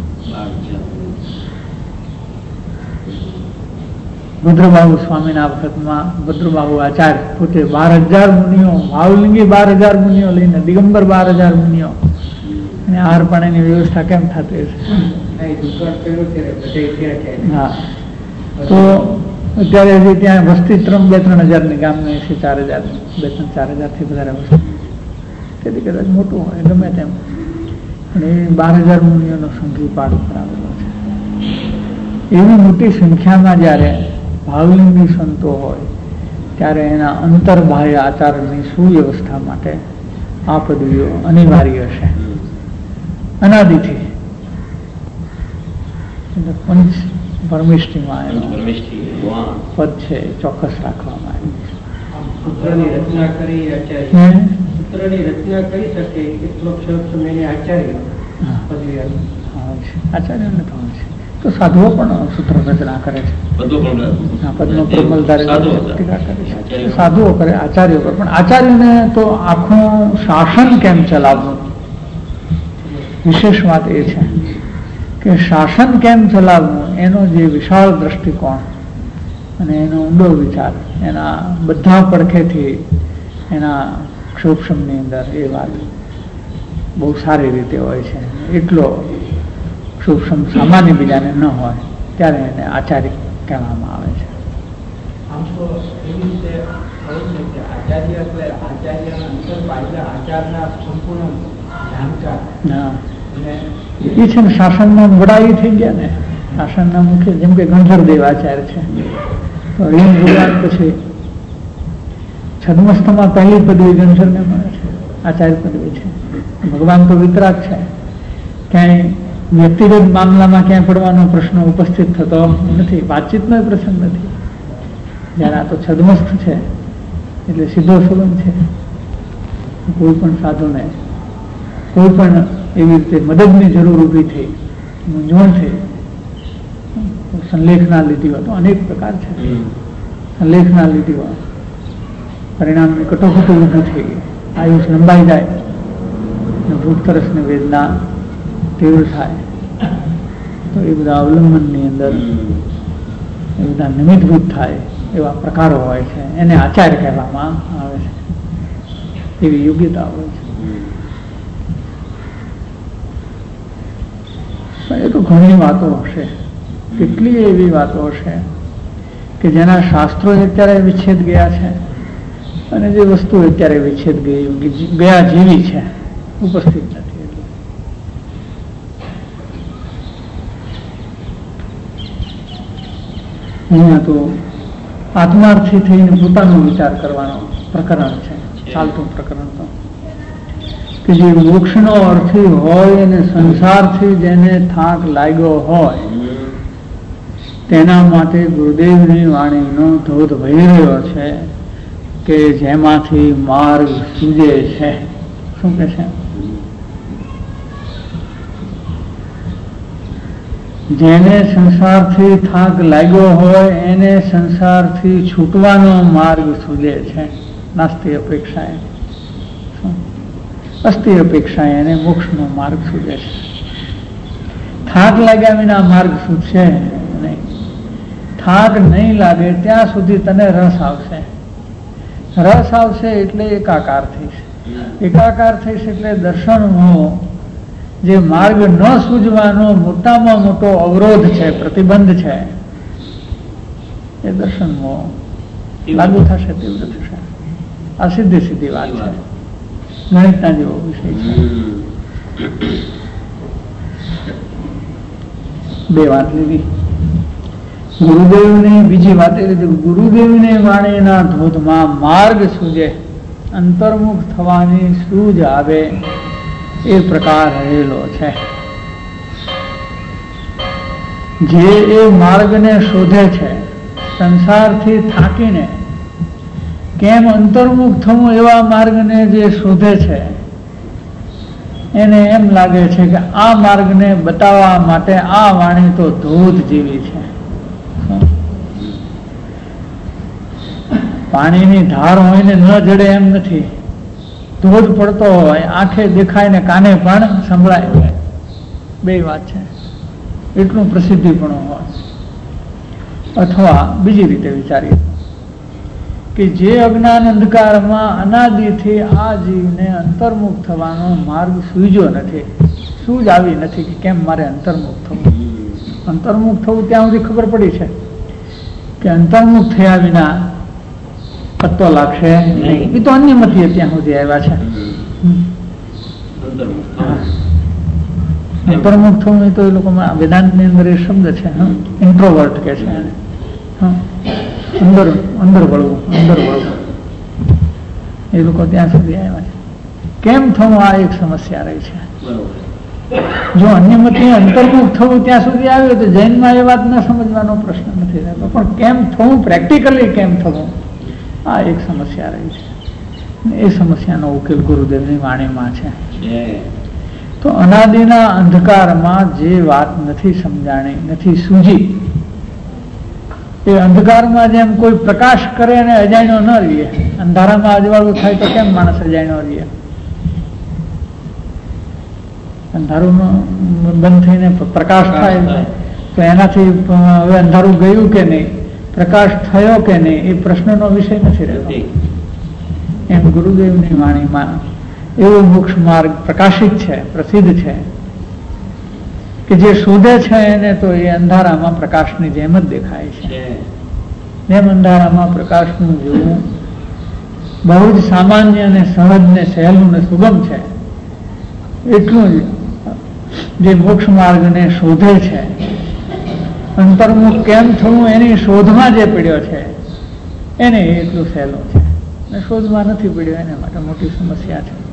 ભદ્રબાહુ સ્વામીના વખતમાં ભદ્રબાહુ આચાર્ય પોતે બાર હજાર મુનિઓ, ભાવલિંગી બાર હજાર મુનિઓ લઈને દિગંબર બાર હજાર મુનિઓ અને આહાર પાણીની વ્યવસ્થા કેમ થતી હશે. હા, તો અત્યારે હજી ત્યાં વસ્તી ત્રણ બે ત્રણ હજાર ની ગામની છે, ચાર હજાર બે ત્રણ ચાર હજાર થી વધારે વસ્તી, તેથી કદાચ મોટું હોય ગમે તેમ, અને એ બાર હજાર મુનિઓનો સંઘી પાડ ઉપર આવેલો છે. એવી મોટી સંખ્યામાં જયારે ભાવલિંગી સંતો હોય ત્યારે એના અંતર્બાહ્ય આચારની સુવ્યવસ્થા માટે આ પદવીઓ અનિવાર્ય છે. અનાદિથી પંચ પરમિષ્ટિમાં એનો પદ છે ચોક્કસ રાખવામાં સૂત્રની રચના કરી આચાર્ય સૂત્રની રચના કરી શકે એટલો ક્ષણ એને આચાર્ય પદવી આચાર્યને તો છે. તો સાધુઓ પણ સૂત્ર રચના કરે છે, પદનો પ્રમલધારે ટીકા કરે છે, સાધુઓ કરે, આચાર્યો કરે. પણ આચાર્યને તો આખું શાસન કેમ ચલાવવું, વિશેષ વાત એ છે કે શાસન કેમ ચલાવવું એનો જે વિશાળ દ્રષ્ટિકોણ અને એનો ઊંડો વિચાર એના બધા પડખેથી એના ક્ષોભની અંદર એ વાત બહુ સારી રીતે હોય છે. એટલો ક્ષોભ સામાન્ય બીજાને ન હોય ત્યારે એને આચાર્ય કહેવામાં આવે છે. આમ તો એવી રીતે કહું છે કે આચાર્ય એટલે આચાર્ય અંતર બાહ્ય આચારના સંપૂર્ણ જાણકાર. હા, એ છે ને શાસનમાં વડાઈ થઈ ગયા ને, શાસનના મુખ્ય જેમ કે ગણધરદેવ આચાર્ય છે, તો રીમ ભગવાન પછી છદ્મસ્તમાં પહેલી પદવી ગણધરને મળે છે, આચાર્ય પદવી છે. ભગવાન તો વિતરાગ છે, ક્યાંય વ્યક્તિગત મામલામાં ક્યાંય પડવાનો પ્રશ્ન ઉપસ્થિત થતો નથી, વાતચીતનો પ્રસંગ નથી. જ્યારે આ તો છદ્મસ્થ છે એટલે સીધો સંબંધ છે. કોઈ પણ સાધુને કોઈ પણ એવી રીતે મદદની જરૂર ઊભી થઈ, મૂંઝવણ થઈ, સંલેખના લીધી હોય તો અનેક પ્રકાર છે. સંલેખના લીધી હોય પરિણામની કટોકટી ઊભી થઈ ગઈ, આયુષ લંબાઈ જાય, ભૂખ તરસની વેદના તીવ્ર થાય, તો એ બધા અવલંબનની અંદર એ બધા નિમિત્તભૂત થાય એવા પ્રકારો હોય છે, એને આચાર્ય કહેવામાં આવે છે. એવી યોગ્યતા હોય છે. એ તો ઘણી વાતો હશે, કેટલી એવી વાતો હશે કે જેના શાસ્ત્રો અત્યારે વિચ્છેદ ગયા છે અને જે વસ્તુ અત્યારે વિચ્છેદ ગઈ ગયા જેવી છે, ઉપસ્થિત નથી. અહીંયા તો આત્માર્થી થઈને પોતાનો વિચાર કરવાનો પ્રકરણ છે, ચાલતું પ્રકરણ તો કે જે મોક્ષનો અર્થી હોય અને સંસારથી જેને થાક લાગ્યો હોય તેના માટે ગુરુદેવની વાણીનો ધોધ વહી રહ્યો છે કે જેમાંથી માર્ગ સૂજે છે. શું કે છે? જેને સંસારથી થાક લાગ્યો હોય એને સંસારથી છૂટવાનો માર્ગ સૂજે છે, નાસ્તી અપેક્ષાએ. શું અસ્થિર અપેક્ષા એને મોક્ષનો માર્ગ સૂચે છે. થાક લાગ્યા વિના માર્ગ સૂચશે નહીં. થાક નહીં લાગે ત્યાં સુધી તને રસ આવશે. રસ આવશે એટલે એકાકાર થઈશ. એકાકાર થઈશ એટલે દર્શનનો જે માર્ગ ન સૂઝવાનો મોટામાં મોટો અવરોધ છે, પ્રતિબંધ છે, એ દર્શનમાં લાગુ થશે, તીવ્ર થશે. આ સીધી સીધી વાત છે, ગણિતના જેવો વિષય છે. બે વાત લીધી. ગુરુદેવની બીજી વાત એ લીધી, ગુરુદેવની વાણીના ધોધમાં માર્ગ સૂજે, અંતર્મુખ થવાની સૂઝ આવે એ પ્રકાર રહેલો છે. જે એ માર્ગને શોધે છે, સંસારથી થાકીને કેમ અંતર્મુખ થવું એવા માર્ગને જે શોધે છે, એને એમ લાગે છે કે આ માર્ગને બતાવવા માટે આ વાણી તો ધોધ જેવી છે. પાણીની ધાર હોય ને ન જડે એમ નથી. ધોધ પડતો હોય, આંખે દેખાય ને કાને પણ સંભળાય હોય, બે વાત છે. એટલું પ્રસિદ્ધિપણું હોય. અથવા બીજી રીતે વિચારીએ કે જે અજ્ઞાન અંધકારમાં અનાદિથી આ જીવને અંતર્મુખ થવાનો માર્ગ સૂઝ્યો નથી, સૂઝ આવી નથી કે કેમ મારે અંતર્મુખ થવું. અંતર્મુખ થવું ત્યાં સુધી ખબર પડી છે કે અંતર્મુખ થયા વિના પત્તો લાગશે નહીં. એ તો અન્યમથી ત્યાં સુધી આવ્યા છે. અંતર્મુખ થવું એ તો એ લોકોમાં વેદાંતની અંદર એ શબ્દ છે, ઇન્ટ્રોવર્ટ કે છે એને. અંદર અંદર વળવું, અંદર વળવું, એ લોકો ત્યાં સુધી આવ્યા છે. કેમ થવું આ એક સમસ્યા રહી છે. જો અન્યમથી અંતર્મુખ થવું ત્યાં સુધી આવ્યું તો જૈનમાં એ વાત ન સમજવાનો પ્રશ્ન નથી રહેતો, પણ કેમ થવું, પ્રેક્ટિકલી કેમ થવું, આ એક સમસ્યા રહી છે. એ સમસ્યાનો ઉકેલ ગુરુદેવની વાણીમાં છે. તો અનાદિના અંધકારમાં જે વાત નથી સમજાણી, નથી સૂજી, એ અંધકારમાં જેમ કોઈ પ્રકાશ કરે અને અજાણ્યો ન રહીએ, અંધારામાં અજવાળું થાય તો કેમ માણસ અજાણ્યો રહીએ? અંધારું બંધ થઈને પ્રકાશ થાય તો એનાથી હવે અંધારું ગયું કે નહીં, પ્રકાશ થયો કે નહીં, એ પ્રશ્નનો વિષય નથી રહેતો. એમ ગુરુદેવની વાણીમાં એવો મોક્ષ માર્ગ પ્રકાશિત છે, પ્રસિદ્ધ છે કે જે શોધે છે એને તો એ અંધારામાં પ્રકાશની જેમ જ દેખાય છે. જેમ અંધારામાં પ્રકાશનું જોવું બહુ જ સામાન્ય ને સહજ ને સહેલું ને સુગમ છે, એટલું જ જે મોક્ષ માર્ગને શોધે છે, અંતર્મુખ કેમ થવું એની શોધમાં જે પડ્યો છે એને એટલું સહેલું છે, ને શોધમાં નથી પડ્યો એના માટે મોટી સમસ્યા છે.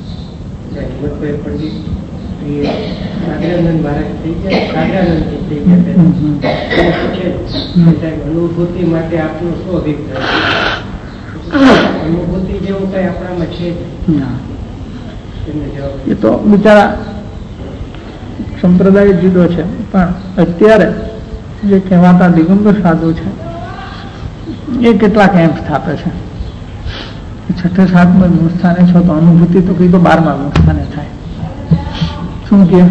અનુભૂતિ માટે આપનો શું અભિપ્રાય? અનુભૂતિ જેવું કઈ આપણામાં છે? એ તો બિચારા સંપ્રદાય જુદો છે, પણ અત્યારે જે કહેવાતા દિગંબર સાધુ છે એ કેટલાક એમ સ્થાપે છે. છઠ્ઠે સાતમા ગુણસ્થાને છો તો અનુભૂતિ તો કઈ તો બારમા ગુણસ્થાને થાય. શું કે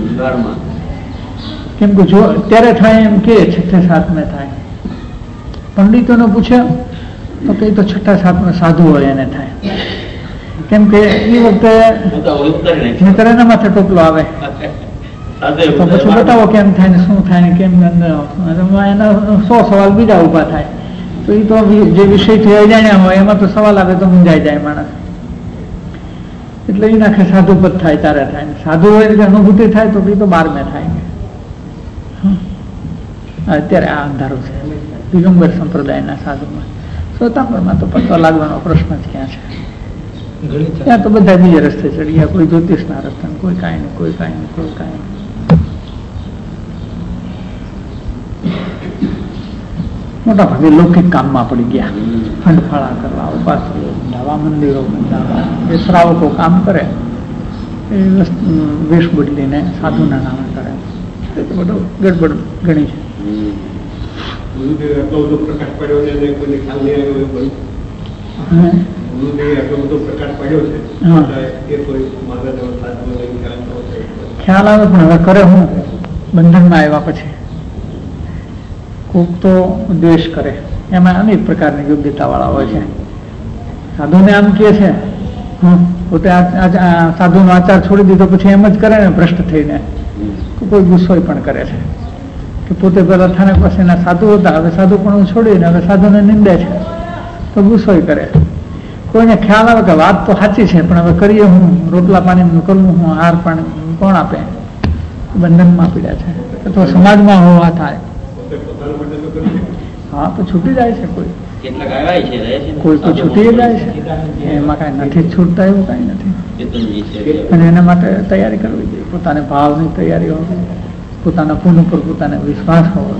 કેમ કે જો અત્યારે થાય એમ કે છઠ્ઠે સાતમે થાય. પંડિતોને પૂછે તો કઈ તો છઠ્ઠા સાતમે સાધુ હોય એને થાય. કેમ કે એ વખતે એના માથે ટોપલો આવે તો પછી બતાવો કેમ થાય ને શું થાય ને કેમ એના સો સવાલ બીજા ઉભા થાય. તો એ તો જે વિષયથી અજાણ્યા હોય એમાં તો સવાલ આવે તો મૂંઝાઈ જાય માણસ. એટલે એ નાખે સાધુપદ થાય ત્યારે થાય, સાધુ હોય એટલે અનુભૂતિ થાય તો એ તો બારમે થાય. અત્યારે આ અંધારું છે દિગંબર સંપ્રદાયના સાધુમાં. શ્વેતાંબરમાં તો પત્તો લાગવાનો પ્રશ્ન જ ક્યાં છે? ત્યાં તો બધા બીજા રસ્તે ચડી ગયા, કોઈ જ્યોતિષના રસ્તે, કોઈ કાંઈ નહીં, કોઈ કાંઈ નહીં, કોઈ કાંઈ નહીં. મોટા ભાગે લૌકિક કામમાં પડી ગયા, ફંડફાળા કરવા, ઉપાસો નવા મંદિરો બંધાવવા. એ શ્રાવકો કામ કરે એ વેશ બદલીને સાધુના નામે કરે, એ તો બધું ગડબડ ઘણી છે. ગુરુદેવ આટલો બધો પ્રકાશ પડ્યો છે, એ કોઈ માર્ગદર્શન ખ્યાલ આવે, પણ હવે કરે હું બંધનમાં આવ્યા પછી કોક તો દ્વેષ કરે, એમાં અનેક પ્રકારની યોગ્યતા વાળા હોય છે. સાધુને આમ કહે છે, પોતે સાધુનો આચાર છોડી દીધો પછી એમ જ કરે ને ભ્રષ્ટ થઈને, કોઈ ગુસ્સો પણ કરે છે કે પોતે પેલા થાને પાસેના સાધુ હતા, હવે સાધુ પણ છોડીને હવે સાધુને નિંદે છે, તો ગુસ્સો કરે. કોઈને ખ્યાલ આવે કે વાત તો સાચી છે, પણ હવે કરીએ હું, રોટલા પાણી કરવું હું, હાર પાણી કોણ આપે, બંધનમાં પીડ્યા છે. અથવા સમાજમાં હોવા થાય, હા તો છૂટી જાય છે, કોઈ કોઈ તો છૂટી જાય છે, એમાં કઈ નથી છૂટતા, એવું કઈ નથી. અને એના માટે તૈયારી કરવી જોઈએ, પોતાને ભાવની તૈયારી હોવી, પોતાના પુન ઉપર પોતાને વિશ્વાસ હોવો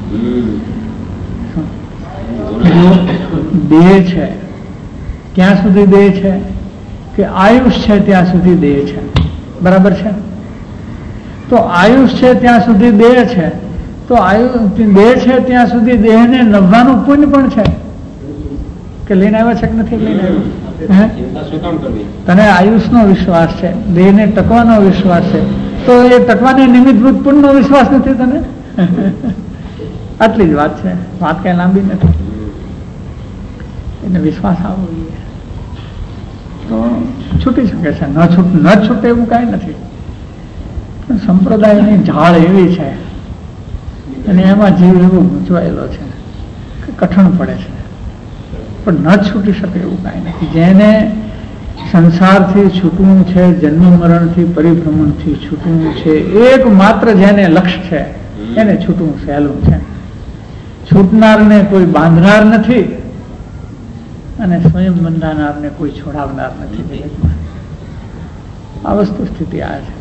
જોઈએ. દેહ છે ત્યાં સુધી દેહ છે કે આયુષ છે ત્યાં સુધી દેહ છે, બરાબર છે? તો આયુષ છે ત્યાં સુધી દેહ છે, તો આયુ દેહ છે ત્યાં સુધી દેહને નવવાનું પુણ્ય પણ છે કે લઈને આવ્યા છે કે નથી લઈને આવ્યું. તને આયુષનો વિશ્વાસ છે, દેહને ટકવાનો વિશ્વાસ છે, તો એ ટકવાને નિમિત્તભૂત પુણ્યનો વિશ્વાસ નથી તને? આટલી જ વાત છે, વાત કઈ લાંબી નથી. એને વિશ્વાસ આવવો જોઈએ તો છૂટી શકે છે, ન છૂટ ન છૂટે એવું કઈ નથી. પણ સંપ્રદાયની ઝાડ એવી છે અને એમાં જીવ એવો ગૂંચવાયેલો છે કે કઠણ પડે છે, પણ ન છૂટી શકે એવું કઈ નથી. જેને સંસારથી છૂટવું છે, જન્મ મરણથી પરિભ્રમણથી છૂટવું છે, એક માત્ર જેને લક્ષ્ય છે એને છૂટવું સહેલું છે. છૂટનારને કોઈ બાંધનાર નથી અને સ્વયં બંધાનારને કોઈ છોડાવનાર નથી જગતમાં. આ વસ્તુ સ્થિતિ આ છે.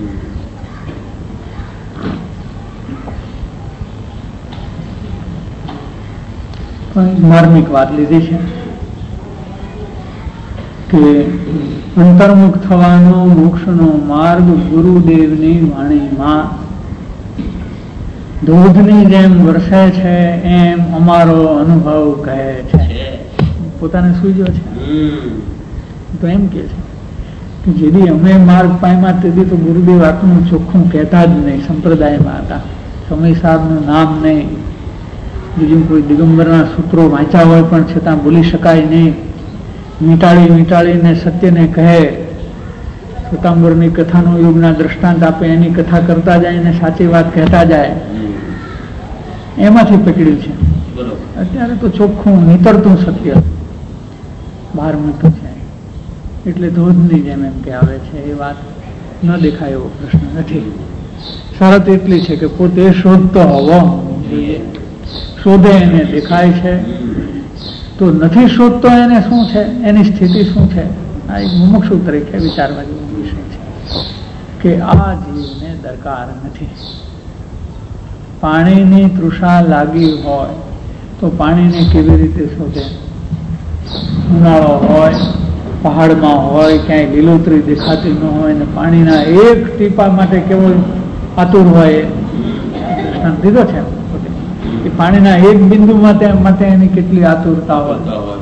માર્મિક વાત લીધી છે કે અંતર્મુખ થવાનો મોક્ષનો માર્ગ ગુરુદેવની વાણીમાં ધોધની જેમ વરસે છે એમ અમારો અનુભવ કહે છે. પોતાને સૂઝ્યો છે તો એમ કે છે કે જેથી અમે માર્ગ પામ્યા તેથી તો ગુરુદેવ આટલું ચોખ્ખું કહેતા જ નહીં, સંપ્રદાયમાં હતા, સમયસારનું નામ નહીં, બીજું કોઈ દિગંબરના સૂત્રો વાંચ્યા હોય પણ છતાં બોલી શકાય નહીં, મીટાળી મીટાળીને સત્યને કહે, શ્વેતાંબરની કથાનો યુગના દ્રષ્ટાંત આપે, એની કથા કરતા જાય ને સાચી વાત કહેતા જાય, એમાંથી પકડ્યું છે. અત્યારે તો ચોખ્ખું નીતરતું સત્ય બહાર મૂક્યું છે, એટલે ધોધની જેમ એમ કે આવે છે એ વાત ન દેખાય એવો પ્રશ્ન નથી. શરત એટલી છે કે પોતે શોધતો હોવો જોઈએ. શોધે એને દેખાય છે, તો નથી શોધતો એને શું છે, એની સ્થિતિ શું છે, આ એક મુમુક્ષુ તરીકે વિચારવા જેવો વિષય છે કે આ જીવને દરકાર નથી. પાણીની તૃષા લાગી હોય તો પાણીને કેવી રીતે શોધે? ઉનાળો હોય, પહાડમાં હોય, ક્યાંય લીલોતરી દેખાતી ન હોય ને પાણીના એક ટીપા માટે કેવો આતુર હોય, દ્રષ્ટાંત દીધો છે કે પાણીના એક બિંદુ માટે માટે એની કેટલી આતુરતા હોય,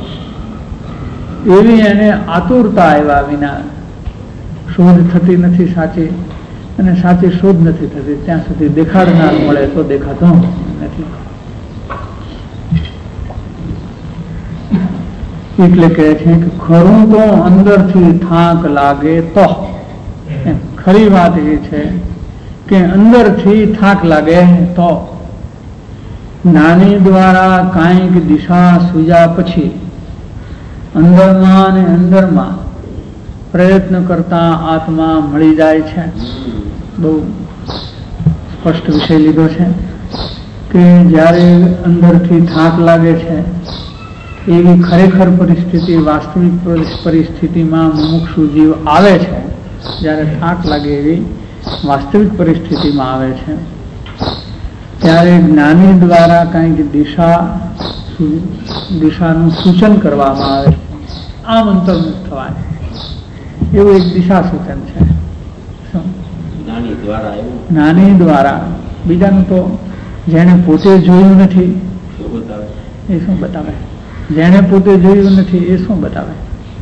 એવી એને આતુરતા આવ્યા વિના શોધ થતી નથી સાચી, અને સાચી શોધ નથી થતી ત્યાં સુધી દેખાડનાર મળે તો દેખાતો નથી. એટલે કહે છે કે ખરું તો અંદરથી થાક લાગે તો. ખરી વાત એ છે કે અંદરથી થાક લાગે તો જ્ઞાની દ્વારા કાંઈક દિશા સૂઝ્યા પછી અંદરમાં અને અંદરમાં પ્રયત્ન કરતા આત્મા મળી જાય છે. બહુ સ્પષ્ટ વિષય લીધો છે કે જ્યારે અંદરથી થાક લાગે છે એવી ખરેખર પરિસ્થિતિ, વાસ્તવિક પરિસ્થિતિમાં મુમુક્ષુ જીવ આવે છે, જ્યારે થાક લાગે એવી વાસ્તવિક પરિસ્થિતિમાં આવે છે ત્યારે જ્ઞાની દ્વારા કંઈક દિશા દિશાનું સૂચન કરવામાં આવે છે. આમ અંતર્મુખ થવાય એવું એક દિશા સૂચન છે. જ્ઞાની દ્વારા. બીજાનું તો જેને પોતે જોયું નથી એ શું બતાવે? જેને પોતે જોયું નથી એ શું બતાવે?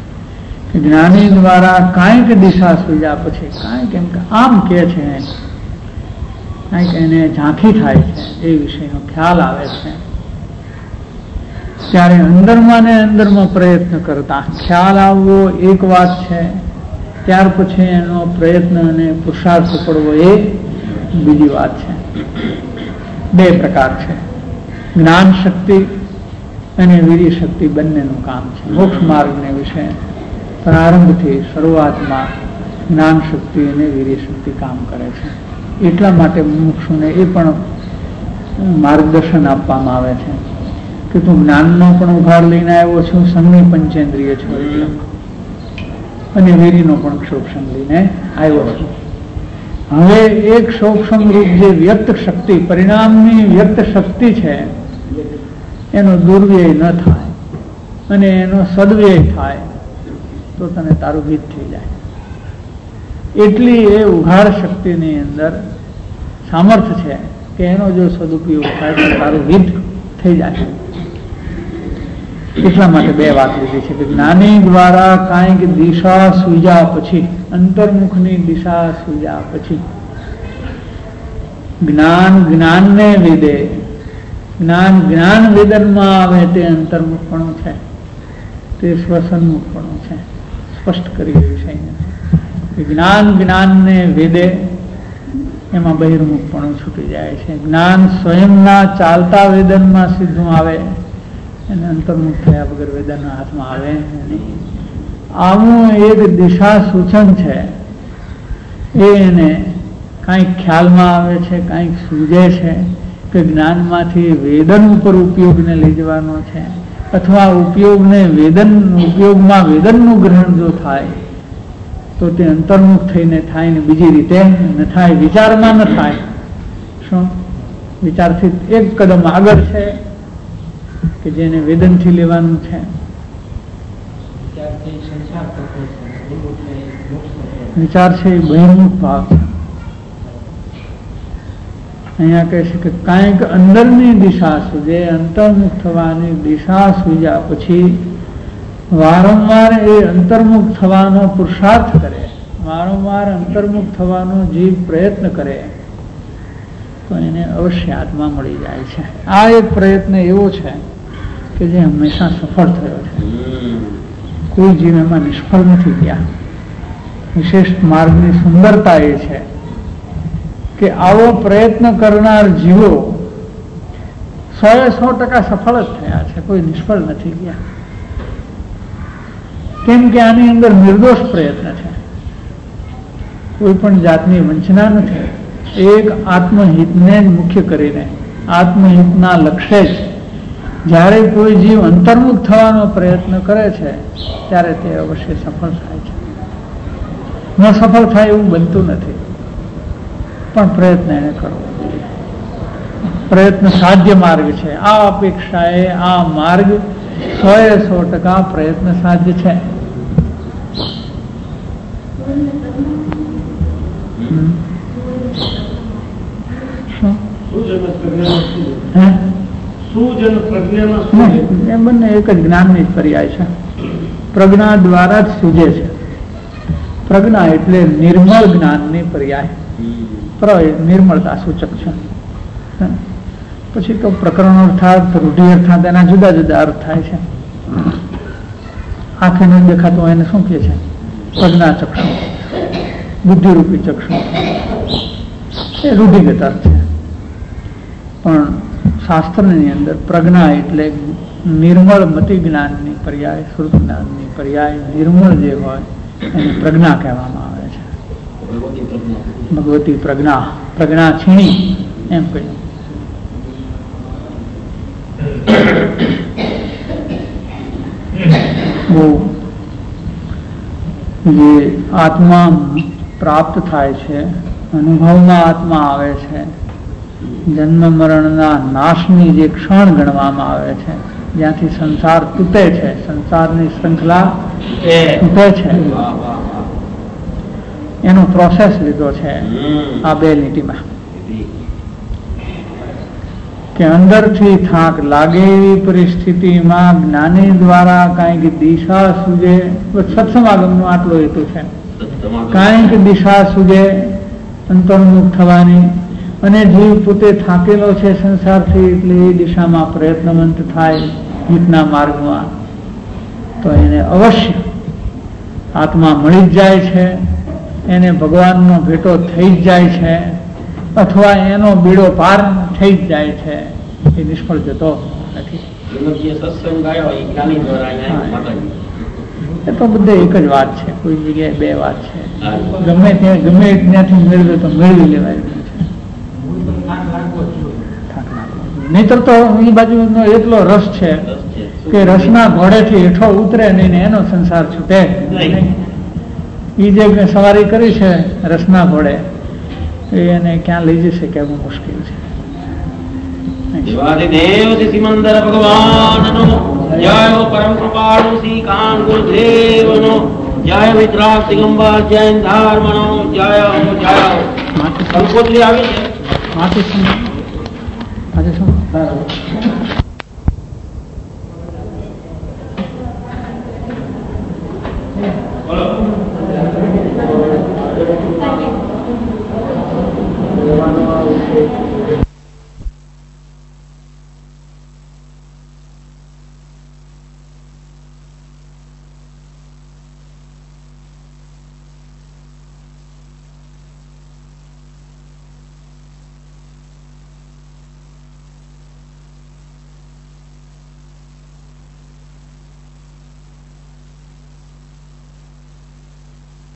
જ્ઞાની દ્વારા કાંઈક દિશા સૂઝ્યા પછી કાંઈક એમ કે આમ કે છે, કાંઈક એને ઝાંખી થાય છે, એ વિષયનો ખ્યાલ આવે છે, ત્યારે અંદરમાં ને અંદરમાં પ્રયત્ન કરતા ખ્યાલ આવવો એક વાત છે, ત્યાર પછી એનો પ્રયત્ન અને પુરુષાર્થ કરવો એ બીજી વાત છે. બે પ્રકાર છે, જ્ઞાન શક્તિ અને વીર્ય શક્તિ બંનેનું કામ છે. મોક્ષ માર્ગને વિશે પ્રારંભથી શરૂઆતમાં જ્ઞાન શક્તિ અને વીર્ય શક્તિ કામ કરે છે. એટલા માટે મુમુક્ષુને એ પણ માર્ગદર્શન આપવામાં આવે છે કે તું જ્ઞાનનો પણ ઉઘાડ લઈને આવ્યો છું, સંગની પંચેન્દ્રિય છો એટલે, અને વીર્યનો પણ ક્ષોક્ષમ લઈને આવ્યો છું. હવે એક ક્ષોક્ષમ રૂપ જે વ્યક્ત શક્તિ, પરિણામની વ્યક્ત શક્તિ છે, એનો દુર્વ્યય ન થાય અને એનો સદવ્યય થાય તો તને તારું હિત થઈ જાય. એટલી એ ઉઘાડ શક્તિની અંદર સામર્થ્ય છે કે એનો જો સદુપયોગ થાય તો તારું હિત થઈ જાય. એટલા માટે બે વાત લીધી છે કે જ્ઞાની દ્વારા કાંઈક દિશા સૂઝ્યા પછી, અંતર્મુખની દિશા સૂઝ્યા પછી, જ્ઞાન જ્ઞાનને વિદે, જ્ઞાન જ્ઞાન વેદનમાં આવે તે અંતર્મુખપણું છે, તે સ્વસન્મુખપણું છે. સ્પષ્ટ કરી રહ્યું છે જ્ઞાન જ્ઞાનને વેદે, એમાં બહિર્મુખપણું છૂટી જાય છે. જ્ઞાન સ્વયંના ચાલતા વેદનમાં સીધું આવે અને અંતર્મુખ થયા વગર વેદનના હાથમાં આવે નહીં. આવું એક દિશા સૂચન છે, એ એને કાંઈક ખ્યાલમાં આવે છે, કાંઈક સૂઝે છે કે જ્ઞાનમાંથી વેદન ઉપર ઉપયોગને લઈ જવાનો છે, અથવા ઉપયોગને વેદન ઉપયોગમાં વેદનનું ગ્રહણ જો થાય તો તે અંતર્મુખ થઈને થાય ને બીજી રીતે ન થાય, વિચારમાં ન થાય. શું વિચારથી એક કદમ આગળ છે કે જેને વેદનથી લેવાનું છે. વિચાર છે એ બહિર્મુખ ભાવ છે. અહીંયા કહે છે કે કાંઈક અંદરની દિશા સૂઝે, અંતર્મુખ થવાની દિશા સૂઝ્યા પછી વારંવાર એ અંતર્મુખ થવાનો પુરુષાર્થ કરે, વારંવાર અંતર્મુખ થવાનો જીવ પ્રયત્ન કરે તો એને અવશ્ય આત્મા મળી જાય છે. આ એક પ્રયત્ન એવો છે કે જે હંમેશા સફળ થયો છે. કોઈ જીવ એમાં નિષ્ફળ નથી ગયા. વિશેષ માર્ગની સુંદરતા એ છે કે આવો પ્રયત્ન કરનાર જીવો સો એ સો ટકા સફળ જ થયા છે, કોઈ નિષ્ફળ નથી ગયા. કેમ કે આની અંદર નિર્દોષ પ્રયત્ન છે, કોઈ પણ જાતની વંચના નથી. એક આત્મહિતને જ મુખ્ય કરીને, આત્મહિતના લક્ષ્ય જ જ્યારે કોઈ જીવ અંતર્મુખ થવાનો પ્રયત્ન કરે છે ત્યારે તે અવશ્ય સફળ થાય છે. ન સફળ થાય એવું બનતું નથી, પણ પ્રયત્ન એને કરવો જોઈએ. પ્રયત્ન સાધ્ય માર્ગ છે. આ અપેક્ષાએ આ માર્ગ સો એ સો ટકા પ્રયત્ન સાધ્ય છે. એ બંને એક જ જ્ઞાનની જ પર્યાય છે. પ્રજ્ઞા દ્વારા જ સૂજે છે. પ્રજ્ઞા એટલે નિર્મળ જ્ઞાનની પર્યાય. પ્ર નિર્મળતા સૂચક છે. પછી તો પ્રકરણ અર્થાત રૂઢિ અર્થાત એના જુદા જુદા અર્થ થાય છે. આંખે ન દેખાતું એને શું કહે છે? પ્રજ્ઞા ચક્ષુ, બુદ્ધિરૂપી ચક્ષુ. એ રૂઢિગત અર્થ છે. પણ શાસ્ત્રની અંદર પ્રજ્ઞા એટલે નિર્મળ મતિ જ્ઞાનની પર્યાય, શ્રુત જ્ઞાનની પર્યાય. નિર્મળ જે હોય એને પ્રજ્ઞા કહેવામાં આવે છે. ભગવતી પ્રજ્ઞા, પ્રજ્ઞા છીણી એમ કહ્યું. જે આત્મા પ્રાપ્ત થાય છે, અનુભવમાં આત્મા આવે છે, જન્મ મરણના નાશની જે ક્ષણ ગણવામાં આવે છે, જ્યાંથી સંસાર તૂટે છે, સંસારની શૃંખલા તૂટે છે, એનો પ્રોસેસ લીધો છે આ બે લીટીમાં. કે કે અંદરથી થાક લાગે એવી પરિસ્થિતિમાં જ્ઞાની દ્વારા કાંઈક દિશા સૂજે. સત્સમાગમનો આટલો હેતુ છે. કાંઈક દિશા સૂજે અંતર્મુખ થવાની, અને જીવ પોતે થાકેલો છે સંસારથી, એટલે એ દિશામાં પ્રયત્નવંત થાય ગીતના માર્ગમાં, તો એને અવશ્ય આત્મા મળી જ જાય છે, એને ભગવાનનો ભેટો થઈ જ જાય છે, અથવા એનો બીડો પાર થઈ જ જાય છે. એ નિષ્ફળ જતો નથી. એ તો બધે એક જ વાત છે, કોઈ જગ્યાએ બે વાત છે. ગમે ત્યાં ગમે ત્યાંથી મેળવે તો મેળવી લેવાય. નહીતર તો એ બાજુનો એટલો રસ છે કે રસના ઘોડેથી હેઠો ઉતરે નહીં ને એનો સંસાર છૂટે. એ જે સવારી કરી છે રસના ઘોડે, એને ક્યાં લઈ જશે કેવું મુશ્કેલ છે. દેવાદિદેવ સિમંદર ભગવાનનો જય, પરમ કૃપાળુ શ્રી કાન ગુરુદેવનો જય, વિતરાગ દિગંબર જૈન ધર્મનો જય જય. કંકોત્રી આવી છે. માથે શું